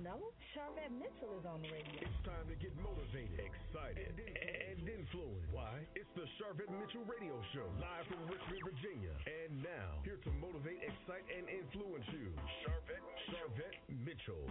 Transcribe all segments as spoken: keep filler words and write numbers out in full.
Mello. Charvette Mitchell is on the radio. It's time to get motivated, excited, and influenced. Why? It's the Charvette Mitchell Radio Show, live from Richmond, Virginia. And now, here to motivate, excite, and influence you, Charvette, Charvette Mitchell.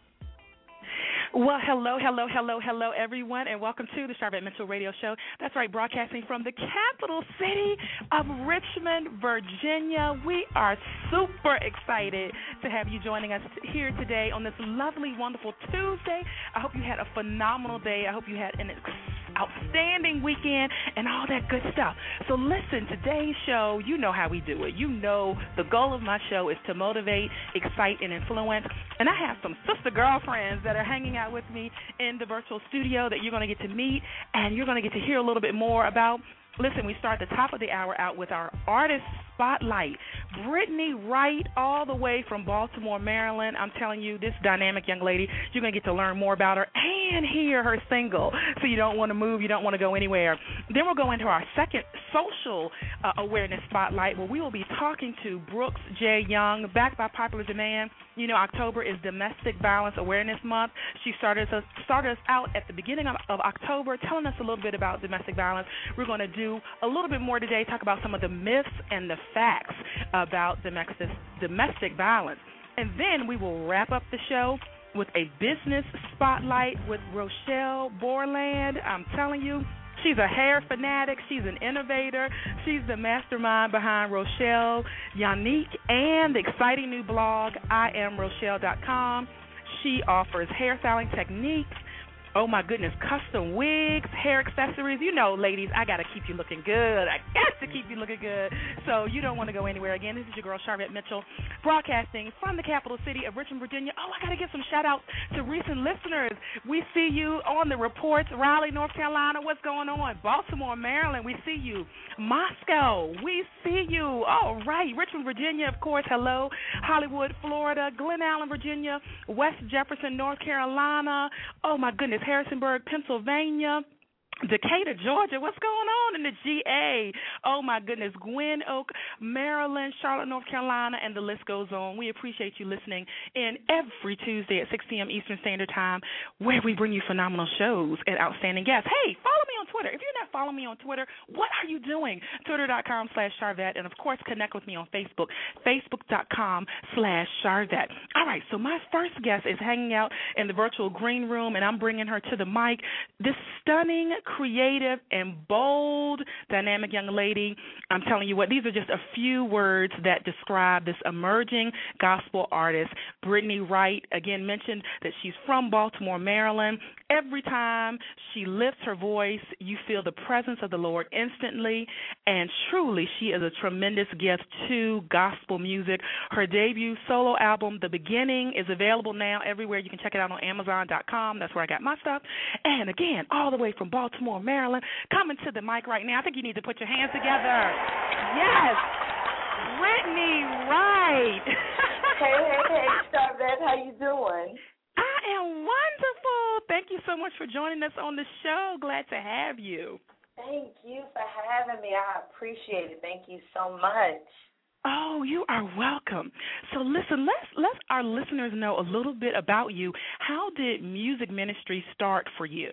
Well, hello, hello, hello, hello, everyone, and welcome to the Charvette Mitchell Radio Show. That's right, broadcasting from the capital city of Richmond, Virginia. We are super excited to have you joining us here today on this lovely, wonderful Tuesday. I hope you had a phenomenal day. I hope you had an outstanding weekend and all that good stuff. So listen, today's show, you know how we do it. You know the goal of my show is to motivate, excite, and influence. And I have some sister girlfriends that are hanging out with me in the virtual studio that you're going to get to meet, and you're going to get to hear a little bit more about. Listen, we start the top of the hour out with our artist spotlight. Brittany Wright, all the way from Baltimore, Maryland. I'm telling you, this dynamic young lady, you're going to get to learn more about her and hear her single. So you don't want to move, you don't want to go anywhere. Then we'll go into our second social uh, awareness spotlight, where we will be talking to Brooks J. Young, backed by popular demand. You know, October is Domestic Violence Awareness Month. She started us, started us out at the beginning of, of October, telling us a little bit about domestic violence. We're going to do a little bit more today, talk about some of the myths and the facts about domestic, domestic violence. And then we will wrap up the show with a business spotlight with Rochelle Borland. I'm telling you, she's a hair fanatic. She's an innovator. She's the mastermind behind Rochelle Yannick and the exciting new blog, I am Rochelle dot com. She offers hairstyling techniques. Oh, my goodness, custom wigs, hair accessories. You know, ladies, I got to keep you looking good. I got to keep you looking good. So you don't want to go anywhere. Again, this is your girl, Charvette Mitchell, broadcasting from the capital city of Richmond, Virginia. Oh, I got to give some shout-outs to recent listeners. We see you on the reports. Raleigh, North Carolina, what's going on? Baltimore, Maryland, we see you. Moscow, we see you. All right, Richmond, Virginia, of course, hello. Hollywood, Florida, Glen Allen, Virginia, West Jefferson, North Carolina. Oh, my goodness. Harrisonburg, Pennsylvania, Decatur, Georgia. What's going on in the G A? Oh, my goodness. Gwen Oak, Maryland, Charlotte, North Carolina, and the list goes on. We appreciate you listening in every Tuesday at six p.m. Eastern Standard Time, where we bring you phenomenal shows and outstanding guests. Hey, follow me on Twitter. If you're not following me on Twitter, what are you doing? Twitter.com slash Charvette. And, of course, connect with me on Facebook, Facebook.com slash Charvette. All right, so my first guest is hanging out in the virtual green room, and I'm bringing her to the mic. This stunning, creative, and bold, dynamic young lady. I'm telling you what, these are just a few words that describe this emerging gospel artist, Brittany Wright. Again, mentioned that she's from Baltimore, Maryland. Every time she lifts her voice, you feel the presence of the Lord instantly, and truly she is a tremendous gift to gospel music. Her debut solo album, The Beginning, is available now everywhere. You can check it out on Amazon dot com. That's where I got my stuff. And again, all the way from Baltimore, Maryland, coming to the mic right now. I think you need to put your hands together. Yes, Brittany Wright. Hey, hey, hey, Charvette, how you doing? I am wonderful. Thank you so much for joining us on the show. Glad to have you. Thank you for having me. I appreciate it. Thank you so much. Oh, you are welcome. So listen, let's let our listeners know a little bit about you. How did music ministry start for you?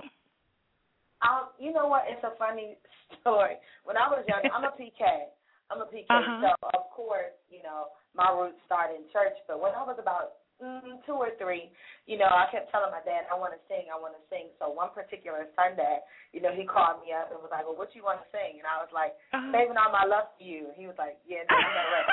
Um, you know what? It's a funny story. When I was young, I'm a P K. I'm a P K, uh-huh. So of course, you know, my roots started in church. But when I was about mm, two or three, you know, I kept telling my dad, I want to sing, I want to sing. So one particular Sunday, you know, he called me up and was like, well, what you want to sing? And I was like, uh-huh. saving all my love for you. He was like, yeah, no, you're not ready.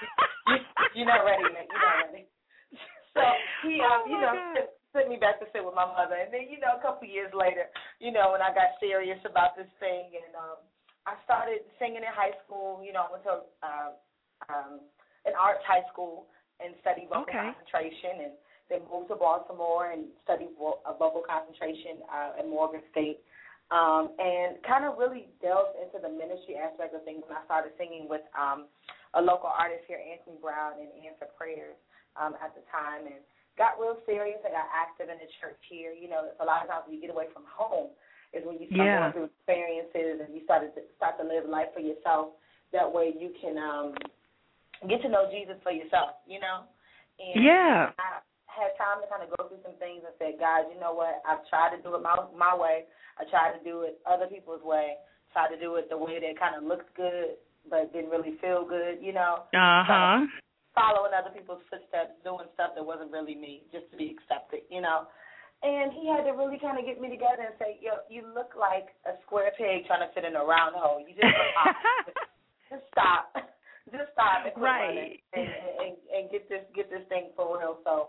You're not ready yet. You're not ready. So he, um, oh you know, God. sent me back to sit with my mother. And then, you know, a couple years later, you know, when I got serious about this thing, and um, I started singing in high school. You know, I went to uh, um, an arts high school and studied vocal okay. concentration, and then moved to Baltimore and studied vo- uh, vocal concentration uh, at Morgan State, um, and kind of really delved into the ministry aspect of things when I started singing with um, a local artist here, Anthony Brown, and Answer Prayers um, at the time, and got real serious and got active in the church here. You know, a lot of times when you get away from home is when you start yeah. going through experiences and you start to, start to live life for yourself. That way you can um, get to know Jesus for yourself, you know. And yeah. I had time to kind of go through some things and said, guys, you know what? I've tried to do it my my way. I tried to do it other people's way. Tried to do it the way that kind of looked good but didn't really feel good, you know. Uh-huh. Following other people's footsteps, doing stuff that wasn't really me, just to be accepted, you know. And he had to really kind of get me together and say, yo, you look like a square peg trying to fit in a round hole. You just look opposite. Just stop. Just stop and quit right. running and, and, and get this get this thing for real. So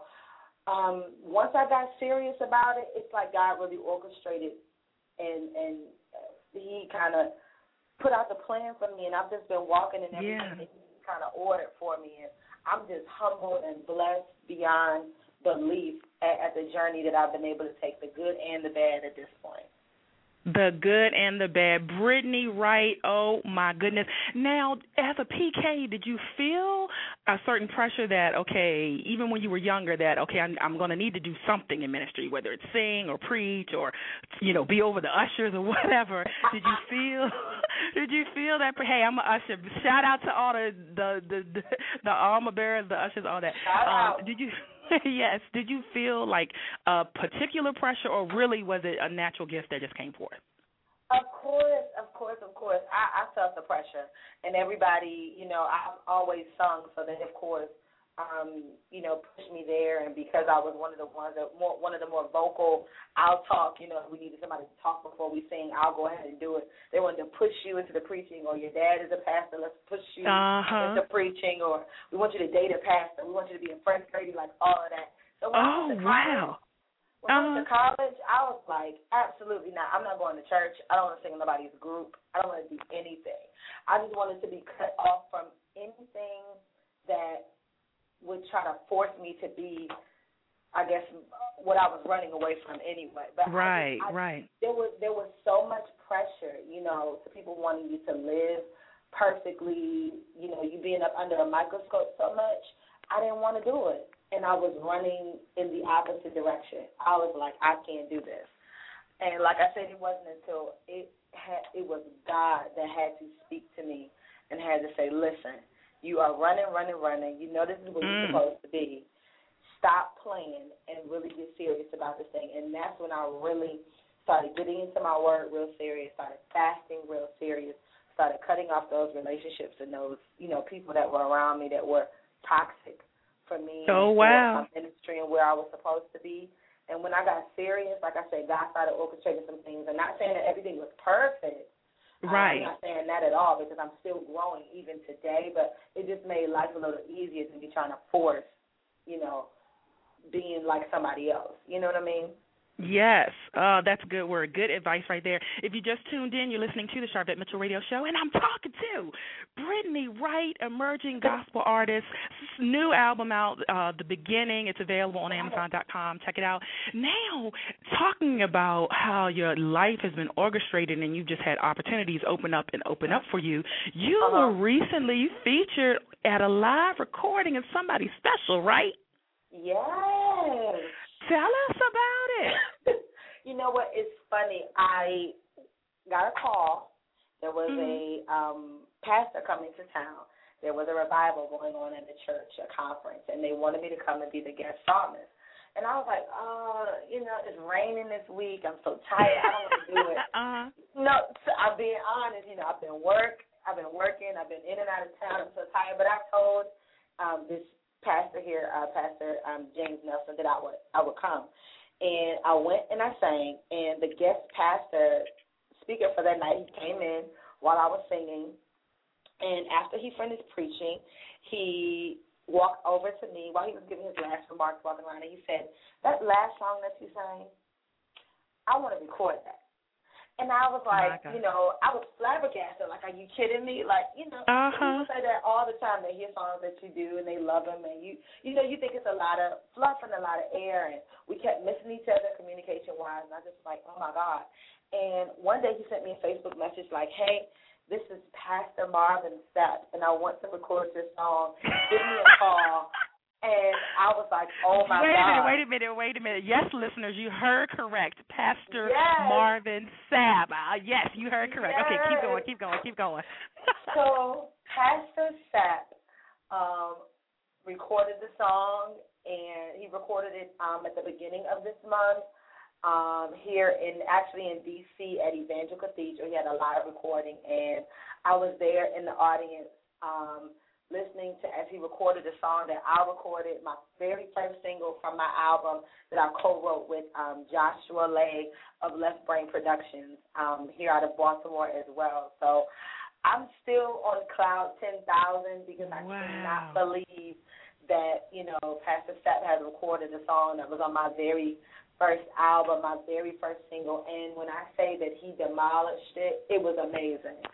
um, once I got serious about it, it's like God really orchestrated and, and he kind of put out the plan for me, and I've just been walking in everything yeah. that he kind of ordered for me. And I'm just humbled and blessed beyond belief at, at the journey that I've been able to take, the good and the bad at this point. The good and the bad. Brittany Wright, oh, my goodness. Now, as a P K, did you feel a certain pressure that, okay, even when you were younger, that, okay, I'm, I'm going to need to do something in ministry, whether it's sing or preach or, you know, be over the ushers or whatever. Did you feel did you feel that, hey, I'm an usher. Shout out to all the, the, the, the, the armor bearers, the ushers, all that. Shout um, out. Did you... Yes. Did you feel like a particular pressure, or really was it a natural gift that just came forth? Of course, of course, of course. I, I felt the pressure. And everybody, you know, I've always sung, so they, of course, um, you know, pushed me there. And because I was one of the ones that, more, one of the more vocal, I'll talk, you know, if we needed somebody to talk before we sing, I'll go ahead and do it. They wanted to push you into the preaching, or your dad is a pastor, let's push you uh-huh. into preaching, or we want you to date a pastor, we want you to be a first grade, like all of that. So when oh, I was wow. When uh-huh. I went to college, I was like, absolutely not. I'm not going to church. I don't want to sing in nobody's group. I don't want to do anything. I just wanted to be cut off from anything that would try to force me to be, I guess, what I was running away from anyway. But right, I, I, right. There was there was so much pressure, you know, to people wanting you to live perfectly, you know, you being up under a microscope so much. I didn't want to do it. And I was running in the opposite direction. I was like, I can't do this. And like I said, it wasn't until it had, it was God that had to speak to me and had to say, listen, you are running, running, running. You know this is where mm. you're supposed to be. Stop playing and really get serious about this thing. And that's when I really started getting into my word real serious, started fasting real serious, started cutting off those relationships and those, you know, people that were around me that were toxic for me. Oh, and wow. for my ministry and where I was supposed to be. And when I got serious, like I said, God started orchestrating some things. I'm not saying that everything was perfect. Right. I'm not saying that at all, because I'm still growing even today, but it just made life a little easier than me trying to force, you know, being like somebody else. You know what I mean? Yes, uh, that's a good word. Good advice right there. If you just tuned in, you're listening to the Sharvette Mitchell Radio Show, and I'm talking to Brittany Wright, emerging gospel artist. New album out, uh, The Beginning. It's available on Amazon dot com. Check it out. Now, talking about how your life has been orchestrated and you've just had opportunities open up and open up for you, you uh-huh. were recently featured at a live recording of somebody special, right? Yes. Tell us about it. You know what? It's funny. I got a call. There was mm-hmm. a um, pastor coming to town. There was a revival going on in the church, a conference, and they wanted me to come and be the guest psalmist. And I was like, oh, you know, it's raining this week. I'm so tired. I don't want to do it. uh-huh. No, I'm being honest. You know, I've been work. I've been working. I've been in and out of town. I'm so tired. But I told um, this pastor here, uh, Pastor um, James Nelson, that I would I would come. And I went and I sang, and the guest pastor, speaker for that night, he came in while I was singing, and after he finished preaching, he walked over to me while he was giving his last remarks, walking around, and he said, that last song that you sang, I want to record that. And I was like, oh you know, I was flabbergasted. Like, are you kidding me? Like, you know, uh-huh. people say that all the time. They hear songs that you do, and they love them. And, you you know, you think it's a lot of fluff and a lot of air. And we kept missing each other communication-wise. And I just like, oh, my God. And one day he sent me a Facebook message like, hey, this is Pastor Marvin Sapp, and I want to record this song. Give me a call. And I was like, oh, my wait God. Wait a minute, wait a minute, wait a minute. Yes, listeners, you heard correct. Pastor yes. Marvin Sapp. Uh, yes, you heard correct. Yes. Okay, keep going, keep going, keep going. So Pastor Sapp um, recorded the song, and he recorded it um, at the beginning of this month um, here in actually in D C at Evangel Cathedral. He had a live recording, and I was there in the audience um, listening to as he recorded a song that I recorded, my very first single from my album that I co-wrote with um, Joshua Lay of Left Brain Productions um, here out of Baltimore as well. So I'm still on cloud ten thousand because I wow. cannot believe that, you know, Pastor Sapp has recorded a song that was on my very first album, my very first single, and when I say that he demolished it, it was amazing.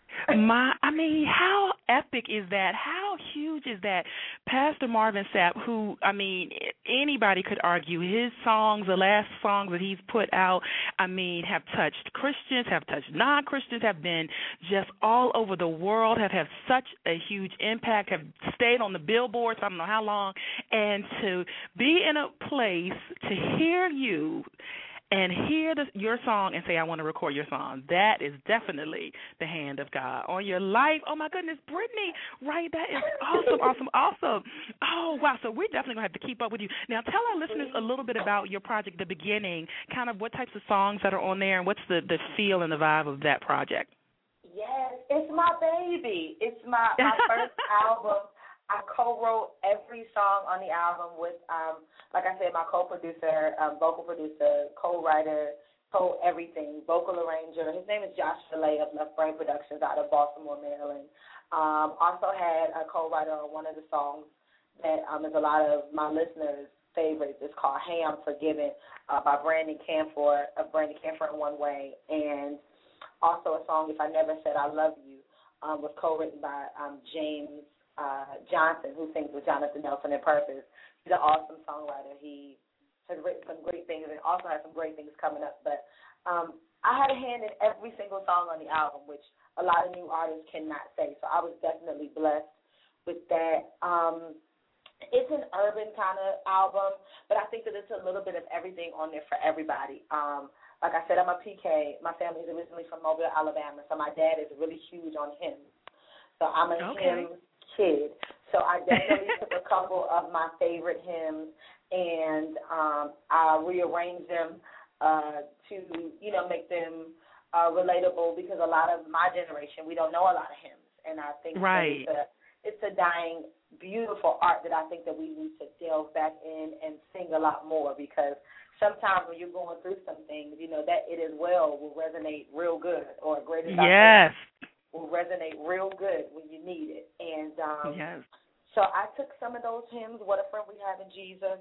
My, I mean, how epic is that? How huge is that? Pastor Marvin Sapp, who, I mean, anybody could argue his songs, the last songs that he's put out, I mean, have touched Christians, have touched non-Christians, have been just all over the world, have had such a huge impact, have stayed on the billboards, I don't know how long, and to be in a place to hear you and hear the, your song and say, I want to record your song, that is definitely the hand of God on your life. Oh, my goodness, Brittany, right, that is awesome, awesome, awesome. Oh, wow, so we're definitely going to have to keep up with you. Now, tell our listeners a little bit about your project, The Beginning, kind of what types of songs that are on there and what's the, the feel and the vibe of that project. Yes, it's my baby. It's my, my first album. I co-wrote every song on the album with, um, like I said, my co-producer, um, vocal producer, co-writer, co-everything, vocal arranger. His name is Josh Filet of Left Brain Productions out of Baltimore, Maryland. Um, also had a co-writer on one of the songs that um, is a lot of my listeners' favorites. It's called Hey, I'm Forgiven uh, by Brandon Canfor, of Brandon Canfor in One Way. And also a song, If I Never Said I Love You, um, was co-written by um, James Uh, Johnson, who sings with Jonathan Nelson in Purpose. He's an awesome songwriter. He has written some great things and also has some great things coming up. But um, I had a hand in every single song on the album, which a lot of new artists cannot say. So I was definitely blessed with that. Um, it's an urban kind of album, but I think that it's a little bit of everything on there for everybody. Um, like I said, I'm a P K. My family is originally from Mobile, Alabama, so my dad is really huge on hymns. So I'm a okay. hymn kid. So I definitely took a couple of my favorite hymns and um, I rearranged them uh, to, you know, make them uh, relatable because a lot of my generation, we don't know a lot of hymns. And I think right. that it's, a, it's a dying, beautiful art that I think that we need to delve back in and sing a lot more because sometimes when you're going through some things, you know, that It Is Well will resonate real good or Great Is Thy Yes. will resonate real good when you need it. And um, yes. so I took some of those hymns, What a Friend We Have in Jesus,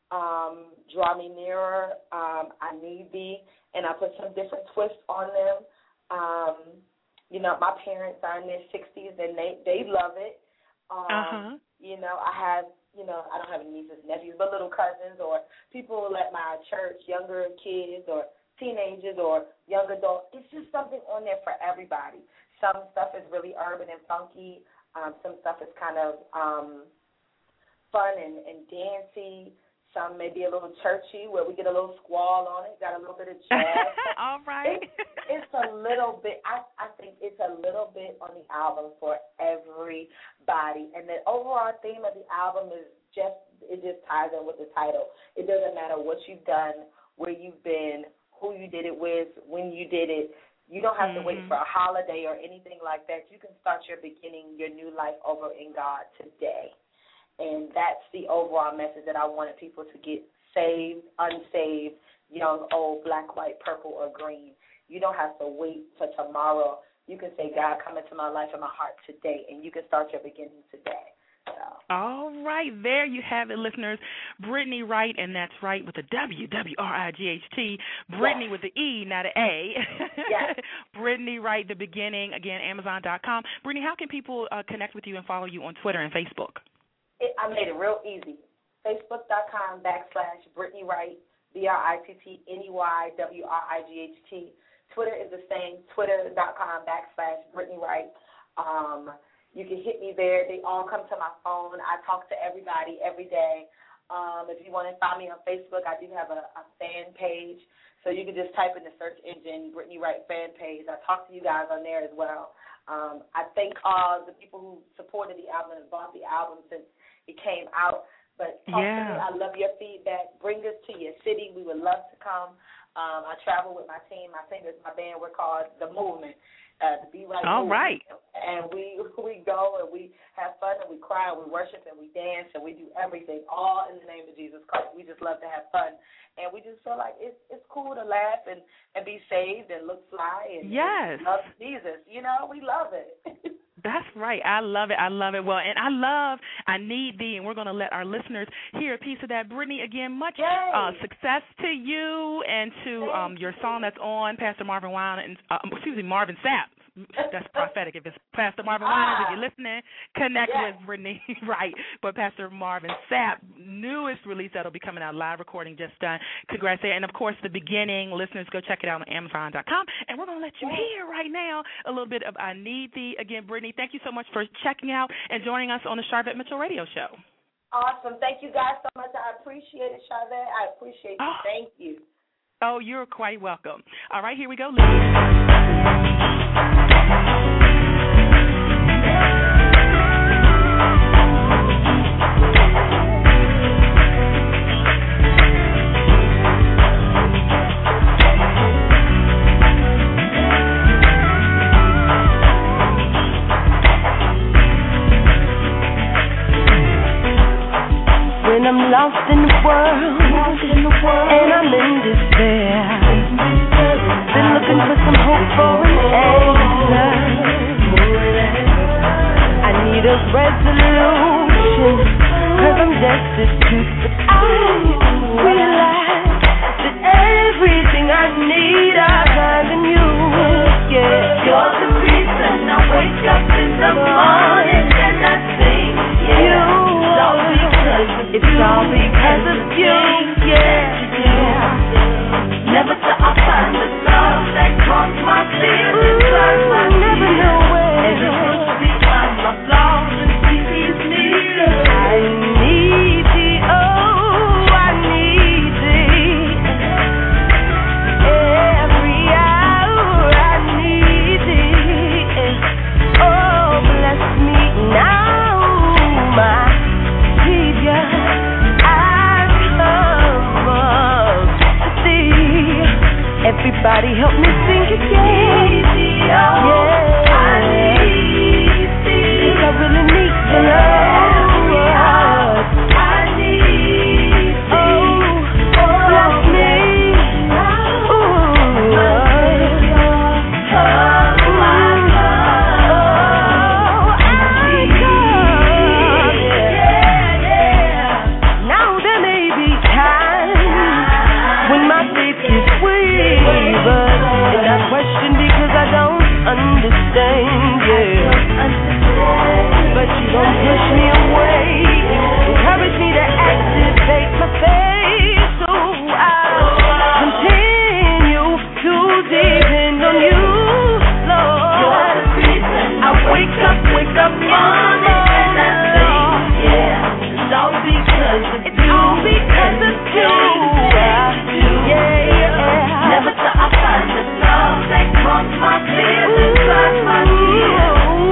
um, Draw Me Nearer, um, I Need Thee, and I put some different twists on them. Um, you know, my parents are in their sixties, and they, they love it. Um, uh-huh. You know, I have, you know, I don't have any nieces and nephews, but little cousins or people at my church, younger kids or teenagers or young adults. It's just something on there for everybody. Some stuff is really urban and funky. Um, some stuff is kind of um, fun and, and dancey. Some may be a little churchy where we get a little squall on it, got a little bit of jazz. All right. It, it's a little bit, I, I think it's a little bit on the album for everybody. And the overall theme of the album is just, it just ties in with the title. It doesn't matter what you've done, where you've been, who you did it with, when you did it. You don't have mm-hmm. to wait for a holiday or anything like that. You can start your beginning, your new life over in God today. And that's the overall message that I wanted people to get: saved, unsaved, young, old, black, white, purple, or green. You don't have to wait for tomorrow. You can say, God, come into my life and my heart today, and you can start your beginning today. So. All right, there you have it, listeners. Brittany Wright, and that's right with the W, W R I G H T. Brittany yes. with the E, not an A. Yes. Brittany Wright, The Beginning, again, Amazon dot com. Brittany, how can people uh, connect with you and follow you on Twitter and Facebook? It, I made it real easy. Facebook.com backslash Brittany Wright, B R I T T N E Y W R I G H T. Twitter is the same, Twitter.com backslash Brittany Wright. Um, You can hit me there. They all come to my phone. I talk to everybody every day. Um, if you want to find me on Facebook, I do have a, a fan page. So you can just type in the search engine, Brittany Wright fan page. I talk to you guys on there as well. Um, I thank all the people who supported the album and bought the album since it came out. But talk yeah. to me. I love your feedback. Bring us to your city. We would love to come. Um, I travel with my team. My singers, my band, we're called The Movement. Uh, the Be Right All Movement. right. And we we go and we have fun and we cry and we worship and we dance and we do everything, all in the name of Jesus Christ. We just love to have fun. And we just feel like it's it's cool to laugh and, and be saved and look fly and, yes. and love Jesus. You know, we love it. That's right. I love it. I love it. Well, and I love I Need Thee, and we're going to let our listeners hear a piece of that. Brittany, again, much uh, success to you and to um, your song that's on, Pastor Marvin Winans, and uh, excuse me, Marvin Sapp. That's prophetic. If it's Pastor Marvin Winans, if you're listening, connect yes. with Brittany, right? But Pastor Marvin Sapp, newest release that'll be coming out, live recording just done. Congrats there. And, of course, The Beginning. Listeners, go check it out on Amazon dot com. And we're going to let you hear right now a little bit of I Need Thee. Again, Brittany, thank you so much for checking out and joining us on the Sharvette Mitchell Radio Show. Awesome. Thank you guys so much. I appreciate it, Sharvette. I appreciate you. Oh. Thank you. Oh, you're quite welcome. All right, here we go. When I'm lost in the world, lost in the world and I'm in despair, been looking for some hope for an answer. I need a resolution, cause I'm destitute. But I realize that everything I need I find in you. Yeah, you're the reason I wake up in the morning and I sing. Yeah, it's all because of it's all because of you. Yeah, yeah. Never till I find the love that calms my fears inside my never know where. And it puts me on my flaws and sees me. I need thee, oh, I need thee. Every hour I need thee. Oh, bless me now, my Savior. I come up to thee. Everybody help me sing again. Yeah, I need thee. I really need the Lord. I need thee. Oh, bless me. Ooh, oh, my God. Oh, I come. Yeah, yeah. Now there may be times when my faith is wavered, and I question because I don't understand, yeah. But you don't push me away, encourage me to activate my faith, so I'll continue to depend on you, Lord. You're the reason I wake up, wake up morning and I sing, yeah. It's all because of it's you. All because of you. Yeah, yeah. Never till I find the love that calms my fears inside my tears.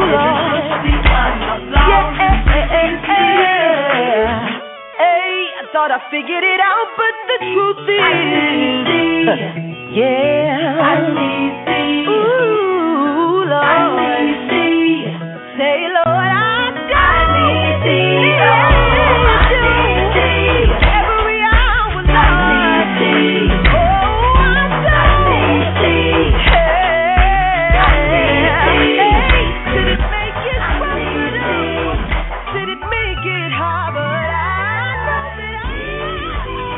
I thought I figured it out, but the truth is, I need thee. Yeah, I need thee. Ooh, Lord, I need thee. Say, Lord, I, I need thee. Oh, I need thee. Every hour, Lord, I need thee. Oh, I, I need thee. Hey, I need thee. Hey, did it make it possible? Did it make it hard? But I know that I need thee.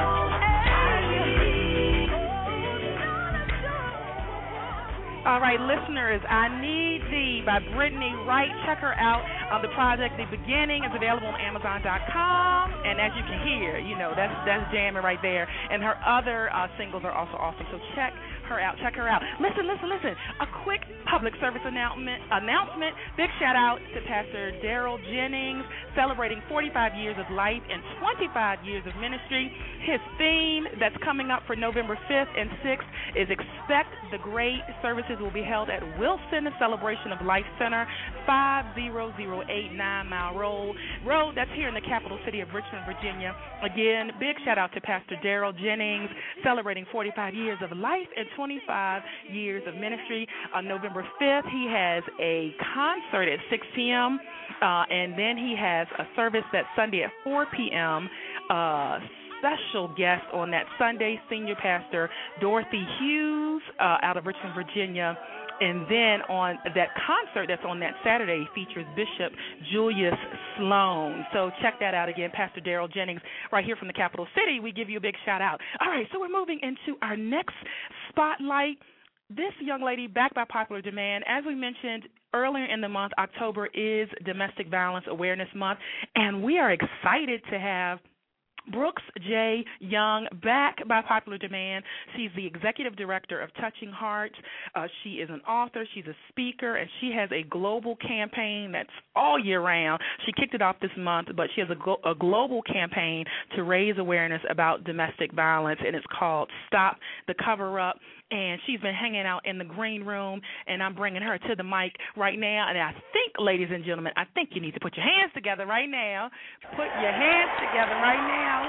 Oh, all right, listeners, I Need Thee by Brittany Wright. Check her out. Um, the project, The Beginning, is available on Amazon dot com. And as you can hear, you know, that's that's jamming right there. And her other uh, singles are also awesome. So check her out. Check her out. Listen, listen, listen. A quick public service announcement. announcement. Big shout out to Pastor Daryl Jennings, celebrating forty-five years of life and twenty-five years of ministry. His theme that's coming up for November fifth and sixth is Expect the Great. Services will be held at Wilson Celebration Celebration of Life Center, five zero zero eight Nine Mile Road. Road, that's here in the capital city of Richmond, Virginia. Again, big shout out to Pastor Daryl Jennings, celebrating forty-five years of life and twenty-five years of ministry. On November fifth, he has a concert at six p.m., uh, and then he has a service that Sunday at four p.m., uh, special guest on that Sunday, Senior Pastor Dorothy Hughes uh, out of Richmond, Virginia. And then on that concert that's on that Saturday features Bishop Julius Sloan. So check that out again, Pastor Daryl Jennings, right here from the capital city. We give you a big shout out. All right, so we're moving into our next spotlight. This young lady, back by popular demand, as we mentioned earlier in the month, October is Domestic Violence Awareness Month, and we are excited to have Brooks J. Young, back by popular demand. She's the executive director of Touching Hearts. Uh, she is an author, she's a speaker, and she has a global campaign that's all year round. She kicked it off this month, but she has a, glo- a global campaign to raise awareness about domestic violence, and it's called Stop the Cover Up. And she's been hanging out in the green room, and I'm bringing her to the mic right now. And I think, ladies and gentlemen, I think you need to put your hands together right now. Put your hands together right now.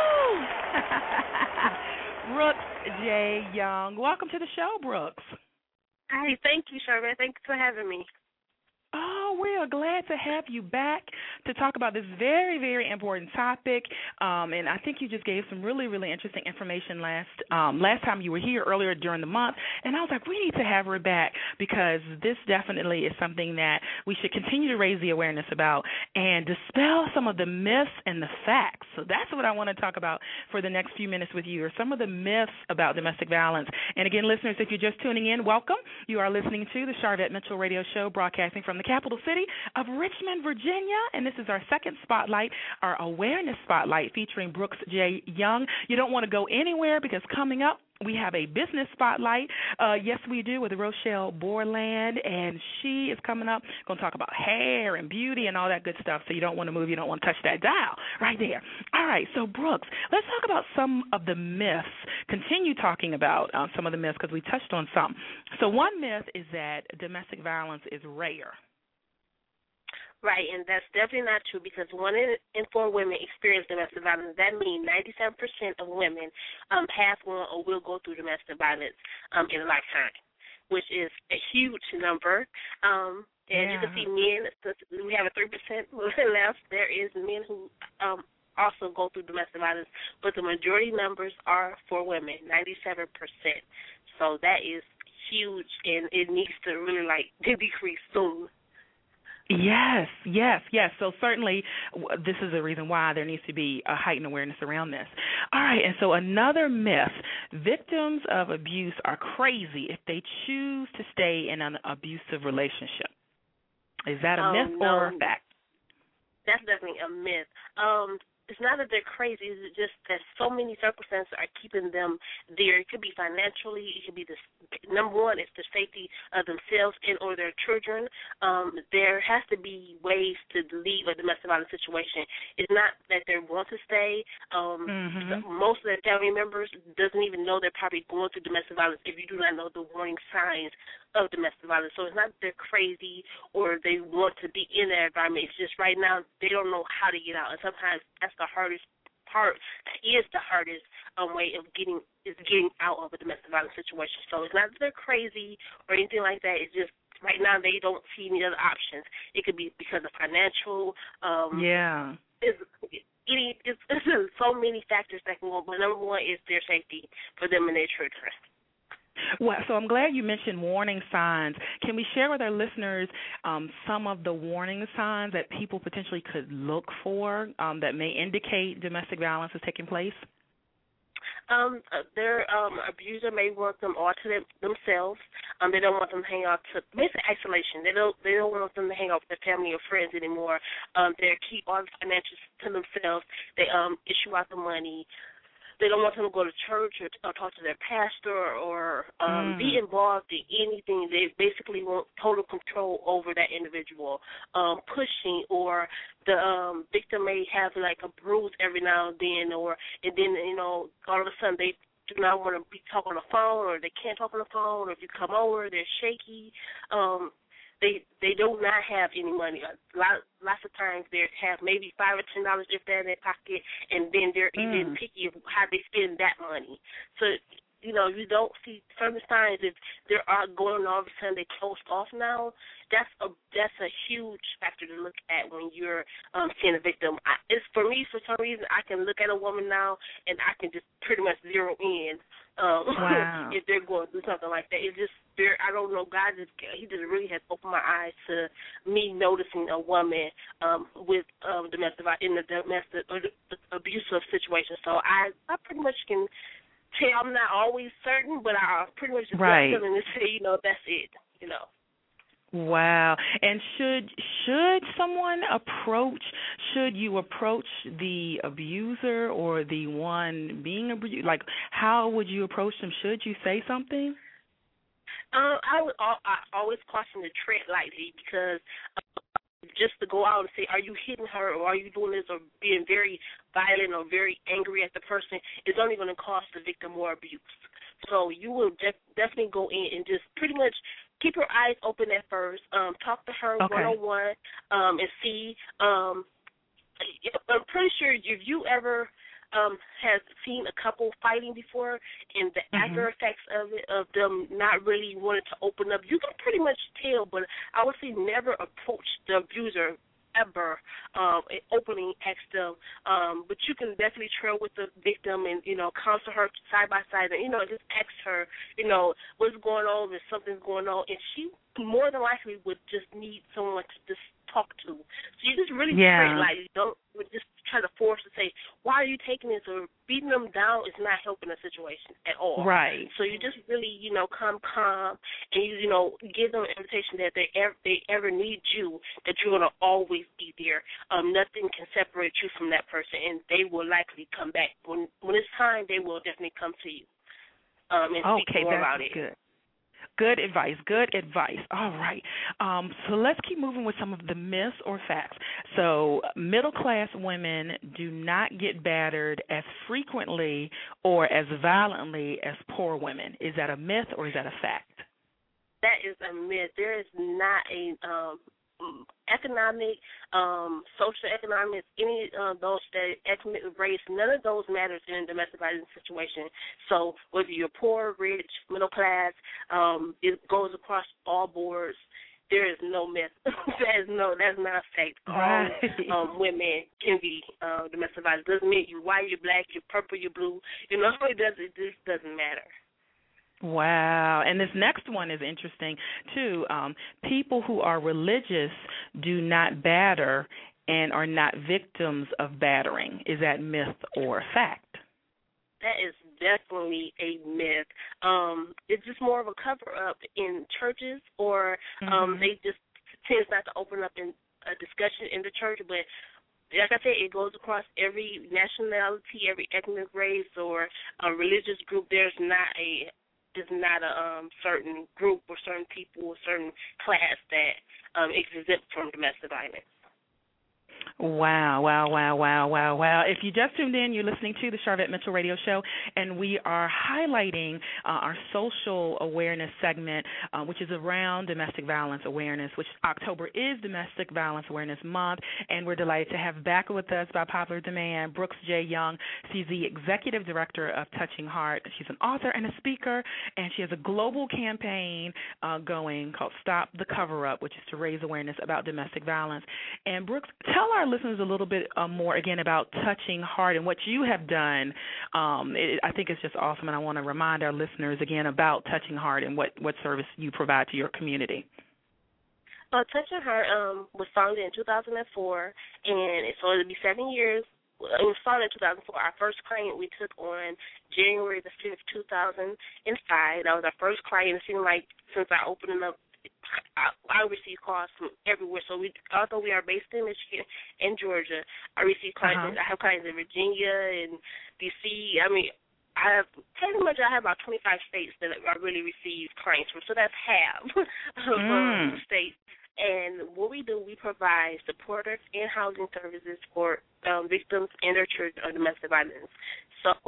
Woohoo! Brooks J. Young. Welcome to the show, Brooks. Hi, thank you, Charlotte. Thanks for having me. Oh, we are glad to have you back to talk about this very, very important topic. Um, and I think you just gave some really, really interesting information last um, last time you were here earlier during the month. And I was like, we need to have her back because this definitely is something that we should continue to raise the awareness about and dispel some of the myths and the facts. So that's what I want to talk about for the next few minutes with you, or some of the myths about domestic violence. And again, listeners, if you're just tuning in, welcome. You are listening to the Charvette Mitchell Radio Show, broadcasting from the capital city of Richmond, Virginia, and this is our second spotlight, our awareness spotlight featuring Brooks J. Young. You don't want to go anywhere because coming up, we have a business spotlight. Uh, yes, we do, with Rochelle Borland, and she is coming up, going to talk about hair and beauty and all that good stuff, so you don't want to move, you don't want to touch that dial right there. All right, so Brooks, let's talk about some of the myths, continue talking about uh, some of the myths because we touched on some. So one myth is that domestic violence is rare. Right, and that's definitely not true because one in, in four women experience domestic violence. That means ninety-seven percent of women um, have one or will go through domestic violence um, in a lifetime, which is a huge number. Um, and yeah. You can see men, we have a three percent left. There is men who um, also go through domestic violence, but the majority numbers are for women, ninety-seven percent. So that is huge, and it needs to really, like, decrease soon. Yes, yes, yes. So certainly this is the reason why there needs to be a heightened awareness around this. All right, and so another myth, victims of abuse are crazy if they choose to stay in an abusive relationship. Is that a um, myth no, or a fact? That's definitely a myth. Um, it's not that they're crazy. It's just that so many circumstances are keeping them there. It could be financially. It could be the number one is the safety of themselves and or their children. Um, there has to be ways to leave a domestic violence situation. It's not that they want to stay. Um, mm-hmm. Most of their family members doesn't even know they're probably going through domestic violence if you do not know the warning signs of domestic violence. So it's not that they're crazy or they want to be in that environment. It's just right now they don't know how to get out. And sometimes that's the hardest part. That is the hardest um, way of getting is getting out of a domestic violence situation. So it's not that they're crazy or anything like that. It's just right now they don't see any other options. It could be because of financial. Um, yeah. It's, any, it's, it's so many factors that can go. But number one is their safety for them and their children. Well, so I'm glad you mentioned warning signs. Can we share with our listeners um, some of the warning signs that people potentially could look for um, that may indicate domestic violence is taking place? Um, their um, abuser may want them all to them, themselves. Um, they don't want them to hang out to basically isolation. They don't. They don't want them to hang out with their family or friends anymore. Um, they keep all the financials to themselves. They um issue out the money. They don't want them to go to church or, or talk to their pastor or um, mm. be involved in anything. They basically want total control over that individual. Um, pushing or the um, victim may have like a bruise every now and then, or and then you know all of a sudden they do not want to be talk on the phone, or they can't talk on the phone, or if you come over they're shaky. Um, they they do not have any money. A lot, lots of times they have maybe five or ten dollars if they're in their pocket, and then they're mm. even picky of how they spend that money. So, you know, you don't see certain signs if they are going all of a sudden they closed off now. That's a that's a huge factor to look at when you're um, seeing a victim. I, it's for me, for some reason, I can look at a woman now and I can just pretty much zero in um, wow. if they're going through something like that. It's just very, I don't know. God just he just really has opened my eyes to me noticing a woman um, with um, domestic in the domestic abusive situation. So I I pretty much can. I'm not always certain, but I pretty much just right. gut feeling and say, you know, that's it, you know. Wow. And should should someone approach, should you approach the abuser or the one being abused? Like, how would you approach them? Should you say something? Um, I would I always caution to tread lightly because uh, just to go out and say, are you hitting her or are you doing this or being very violent or very angry at the person is only going to cost the victim more abuse. So you will def- definitely go in and just pretty much keep your eyes open at first, um, talk to her okay. one-on-one um, and see. Um, I'm pretty sure if you ever um, have seen a couple fighting before and the mm-hmm. after effects of it, of them not really wanting to open up, you can pretty much tell, but I would say never approach the abuser ever um, opening ask them, um, but you can definitely trail with the victim and, you know, counsel her side by side and, you know, just ask her, you know, what's going on, if something's going on, and she more than likely would just need someone to just talk to. So you just really yeah. treat like you don't just try to force to say, why are you taking this, or beating them down is not helping the situation at all. Right. So you just really, you know, come calm and you, you know, give them an invitation that they ever they ever need you, that you're gonna always be there. Um, nothing can separate you from that person, and they will likely come back when when it's time. They will definitely come to you. Um, and okay, speak more that's about it. Good. Good advice, good advice. All right. Um, so let's keep moving with some of the myths or facts. So middle-class women do not get battered as frequently or as violently as poor women. Is that a myth or is that a fact? That is a myth. There is not a um, economic, um, social economics, any of uh, those that ethnic race, none of those matters in a domestic violence situation. So whether you're poor, rich, middle class, um, it goes across all boards. There is no myth. that is no, that's not a fact. Right. All um, women can be uh, domestic violence. Doesn't mean you're white, you're black, you're purple, you're blue. You know, it doesn't. It just doesn't matter. Wow. And this next one is interesting, too. Um, people who are religious do not batter and are not victims of battering. Is that myth or fact? That is definitely a myth. Um, it's just more of a cover-up in churches, or um, mm-hmm. they just tend not to open up in a discussion in the church, but like I said, it goes across every nationality, every ethnic race, or a religious group. There's not a There's not a um, certain group or certain people or certain class that um, is exempt from domestic violence. Wow, wow, wow, wow, wow, wow. If you just tuned in, you're listening to the Sharvette Mitchell Radio Show, and we are highlighting uh, our social awareness segment, uh, which is around domestic violence awareness, which October is Domestic Violence Awareness Month, and we're delighted to have back with us by popular demand Brooks J. Young. She's the Executive Director of Touching Heart. She's an author and a speaker, and she has a global campaign uh, going called Stop the Cover-Up, which is to raise awareness about domestic violence. And Brooks, tell our listeners a little bit uh, more, again, about Touching Heart and what you have done. Um, it, I think it's just awesome, and I want to remind our listeners, again, about Touching Heart and what, what service you provide to your community. Uh, Touching Heart um, was founded in two thousand four, and so it'll be seven years. It was founded in two thousand four. Our first client we took on January the fifth, two thousand five. That was our first client. It seemed like since I opened it up, I, I receive calls from everywhere. So we, although we are based in Michigan and Georgia, I receive clients. Uh-huh. I have clients in Virginia and D C. I mean, I have pretty much I have about twenty-five states that I really receive clients from. So that's half of mm. um, states. And what we do, we provide supportive and housing services for um, victims and their children of domestic violence. So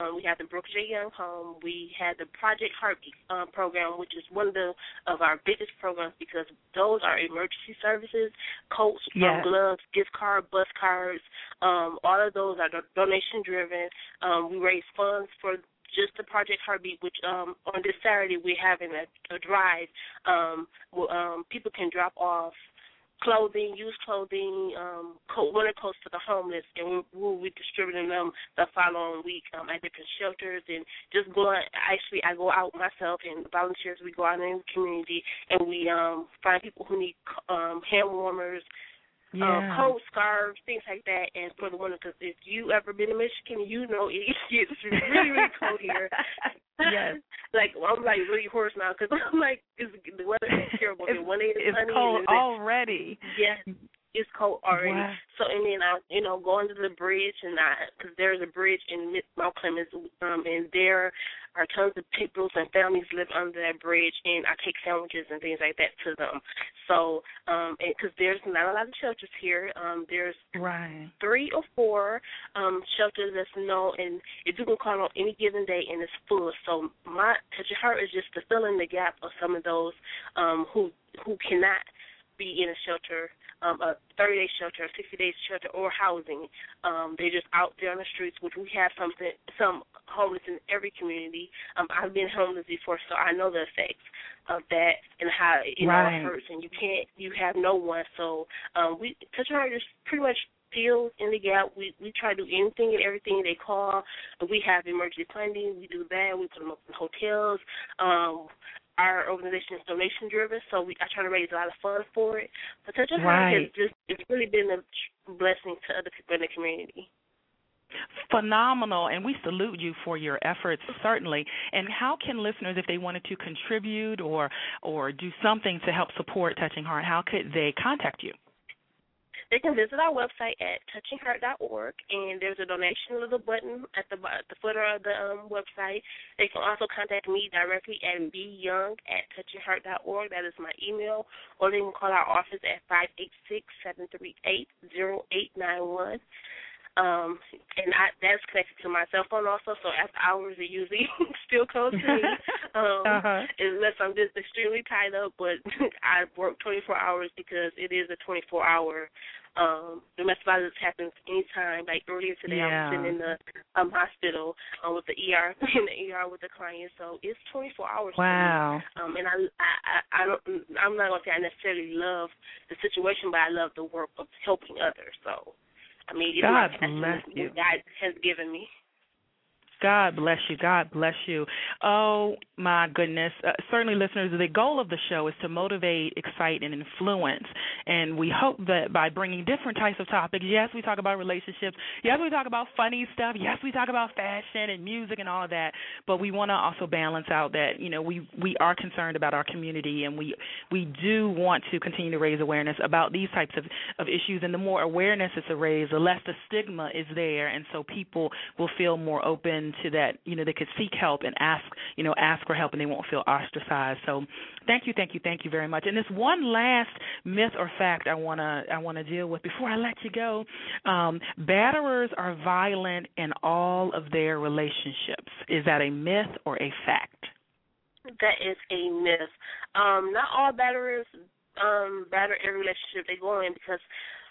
Um, we have the Brooke J. Young Home. We had the Project Heartbeat um, program, which is one of the of our biggest programs because those are emergency services, coats, yes. um, gloves, gift card, bus cards. Um, all of those are do- donation driven. Um, we raise funds for just the Project Heartbeat, which um, on this Saturday we're having a, a drive. Um, where, um, people can drop off clothing, used clothing, um, coat, winter coats to the homeless, and we'll, we'll be distributing them the following week um, at different shelters and just going. Actually, I go out myself and volunteers. We go out in the community and we um, find people who need um, hand warmers, yeah. um, coats, scarves, things like that. And for the winter, because if you ever been to Michigan, you know it gets really, really cold here. Yes. Like, I'm like really hoarse now because I'm like, it's, the weather is terrible. It's, one day it's, it's sunny cold and then, already. Yes. It's cold already. Wow. So, and then I, you know, go under the bridge, and I, because there's a bridge in Mount Clemens, um, and there are tons of people and families live under that bridge, and I take sandwiches and things like that to them. So, um, and because there's not a lot of shelters here, um, there's right. three or four um, shelters that's known, and if you can call on any given day, and it's full. So, my Touch Your Heart is just to fill in the gap of some of those um, who who cannot be in a shelter, um, a thirty-day shelter, a sixty-day shelter, or housing. Um, they're just out there on the streets, which we have something, some homeless in every community. Um, I've been homeless before, so I know the effects of that and how you know right. it hurts, and you can't, you have no one. So um, we Touch Your Heart just pretty much fills in the gap. We we try to do anything and everything they call. We have emergency funding. We do that. We put them up in hotels. Um, Our organization is donation driven, so we I try to raise a lot of funds for it. But Touch Your Heart right. has just it's really been a blessing to other people in the community. Phenomenal, and we salute you for your efforts, certainly. And how can listeners, if they wanted to contribute or or do something to help support Touching Heart, how could they contact you? They can visit our website at touching heart dot org, and there's a donation little button at the at the footer of the um, website. They can also contact me directly at byoung at touching heart dot org. That is my email. Or they can call our office at five eight six, seven three eight, zero eight nine one. Um, and I, that's connected to my cell phone also, so after hours it usually still comes to me, um, uh-huh. unless I'm just extremely tied up, but I work twenty-four hours because it is a twenty-four hour um, domestic violence happens anytime. Like earlier today yeah. I was sitting in the um, hospital um, with the E R, in the E R with the client, so it's twenty-four hours. Wow. Um, and I, I, I don't, I'm not going to say I necessarily love the situation, but I love the work of helping others, so. I mean, it's God my bless you. God has given me. God bless you. God bless you. Oh, my goodness. Uh, certainly, listeners, the goal of the show is to motivate, excite, and influence. And we hope that by bringing different types of topics, yes, we talk about relationships. Yes, we talk about funny stuff. Yes, we talk about fashion and music and all of that. But we want to also balance out that, you know, we, we are concerned about our community, and we, we do want to continue to raise awareness about these types of, of issues. And the more awareness is raised, the less the stigma is there. And so people will feel more open to that, you know, they could seek help and ask, you know, ask for help, and they won't feel ostracized. So thank you, thank you, thank you very much. And this one last myth or fact I want to I want to deal with before I let you go. Um, batterers are violent in all of their relationships. Is that a myth or a fact? That is a myth. Um, not all batterers um, batter every relationship they go in, because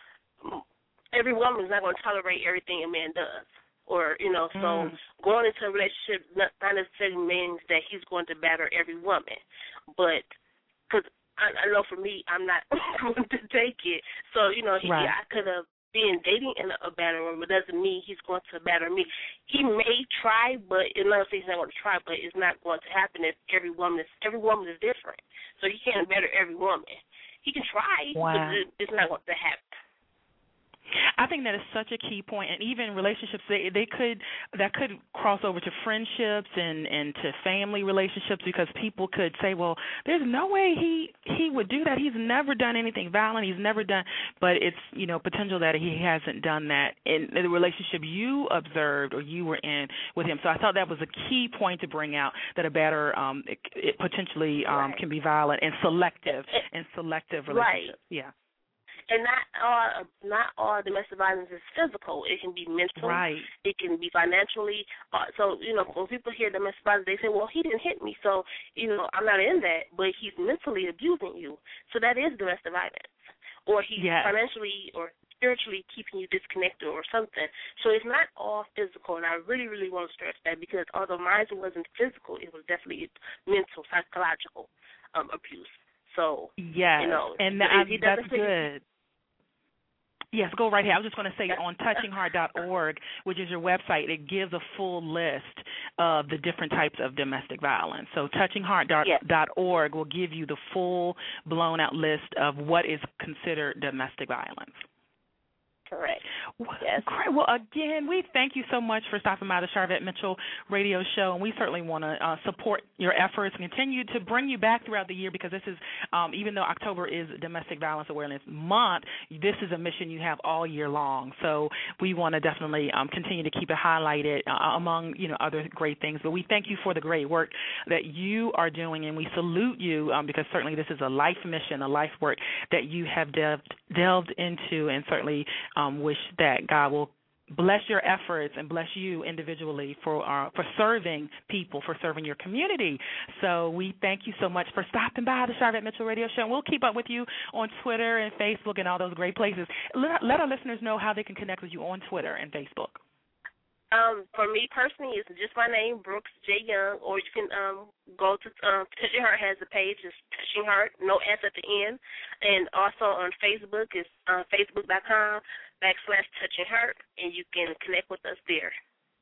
every woman is not going to tolerate everything a man does. Or, you know, so mm. going into a relationship not, not necessarily means that he's going to batter every woman. But, because I, I know for me, I'm not going to take it. So, you know, he, right. I could have been dating in a batterer, but doesn't mean he's going to batter me. He may try, but another thing he's not going to try, but it's not going to happen if every woman is, every woman is different. So he can't batter every woman. He can try, wow. but it, it's not going to happen. I think that is such a key point, and even relationships, they they could that could cross over to friendships and, and to family relationships, because people could say, well, there's no way he he would do that. He's never done anything violent. He's never done, but it's, you know, potential that he hasn't done that in the relationship you observed or you were in with him. So I thought that was a key point to bring out, that a batter um, it, it potentially um, right. can be violent and selective and selective relationships. Right. Yeah. And not all not all domestic violence is physical. It can be mental. Right. It can be financially. Uh, so, you know, when people hear domestic violence, they say, well, he didn't hit me, so, you know, I'm not in that, but he's mentally abusing you. So that is domestic violence. Or he's yes. financially or spiritually keeping you disconnected or something. So it's not all physical, and I really, really want to stress that, because although mine wasn't physical, it was definitely mental, psychological um, abuse. So, yes. you know, and that, that's good. Yes, go right ahead. I was just going to say on touching heart dot org, which is your website, it gives a full list of the different types of domestic violence. So touching heart dot org will give you the full, blown-out list of what is considered domestic violence. Correct. Yes. Great. Well, again, we thank you so much for stopping by the Sharvette Mitchell Radio Show, and we certainly want to uh, support your efforts and continue to bring you back throughout the year, because this is, um, even though October is Domestic Violence Awareness Month, this is a mission you have all year long. So we want to definitely um, continue to keep it highlighted uh, among, you know, other great things. But we thank you for the great work that you are doing, and we salute you um, because certainly this is a life mission, a life work that you have delved, delved into, and certainly Um, wish that God will bless your efforts and bless you individually for uh, for serving people, for serving your community. So we thank you so much for stopping by the Sharvette Mitchell Radio Show. And we'll keep up with you on Twitter and Facebook and all those great places. Let, let our listeners know how they can connect with you on Twitter and Facebook. Um, for me personally, it's just my name, Brooks J. Young, or you can um, go to um, Touching Heart has a page, it's Touching Heart, no S at the end. And also on Facebook, it's uh, facebook.com backslash Touching Heart, and you can connect with us there.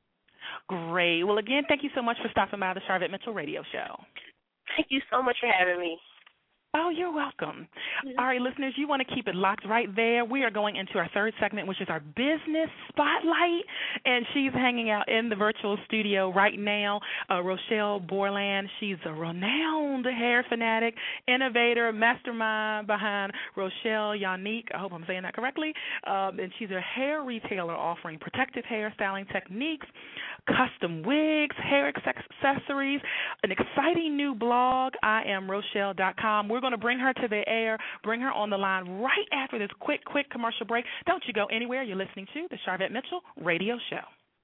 Great. Well, again, thank you so much for stopping by the Sharvette Mitchell Radio Show. Thank you so much for having me. Oh, you're welcome. All right, listeners, you want to keep it locked right there. We are going into our third segment, which is our business spotlight, and she's hanging out in the virtual studio right now, uh, Rochelle Borland. She's a renowned hair fanatic, innovator, mastermind behind Rochelle Yannick. I hope I'm saying that correctly. Um, and she's a hair retailer offering protective hairstyling techniques, custom wigs, hair accessories, an exciting new blog, I am Rochelle dot com. We're going to bring her to the air, bring her on the line right after this quick, quick commercial break. Don't you go anywhere. You're listening to the Sharvette Mitchell Radio Show.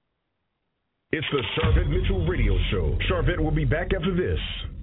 It's the Sharvette Mitchell Radio Show. Sharvette will be back after this.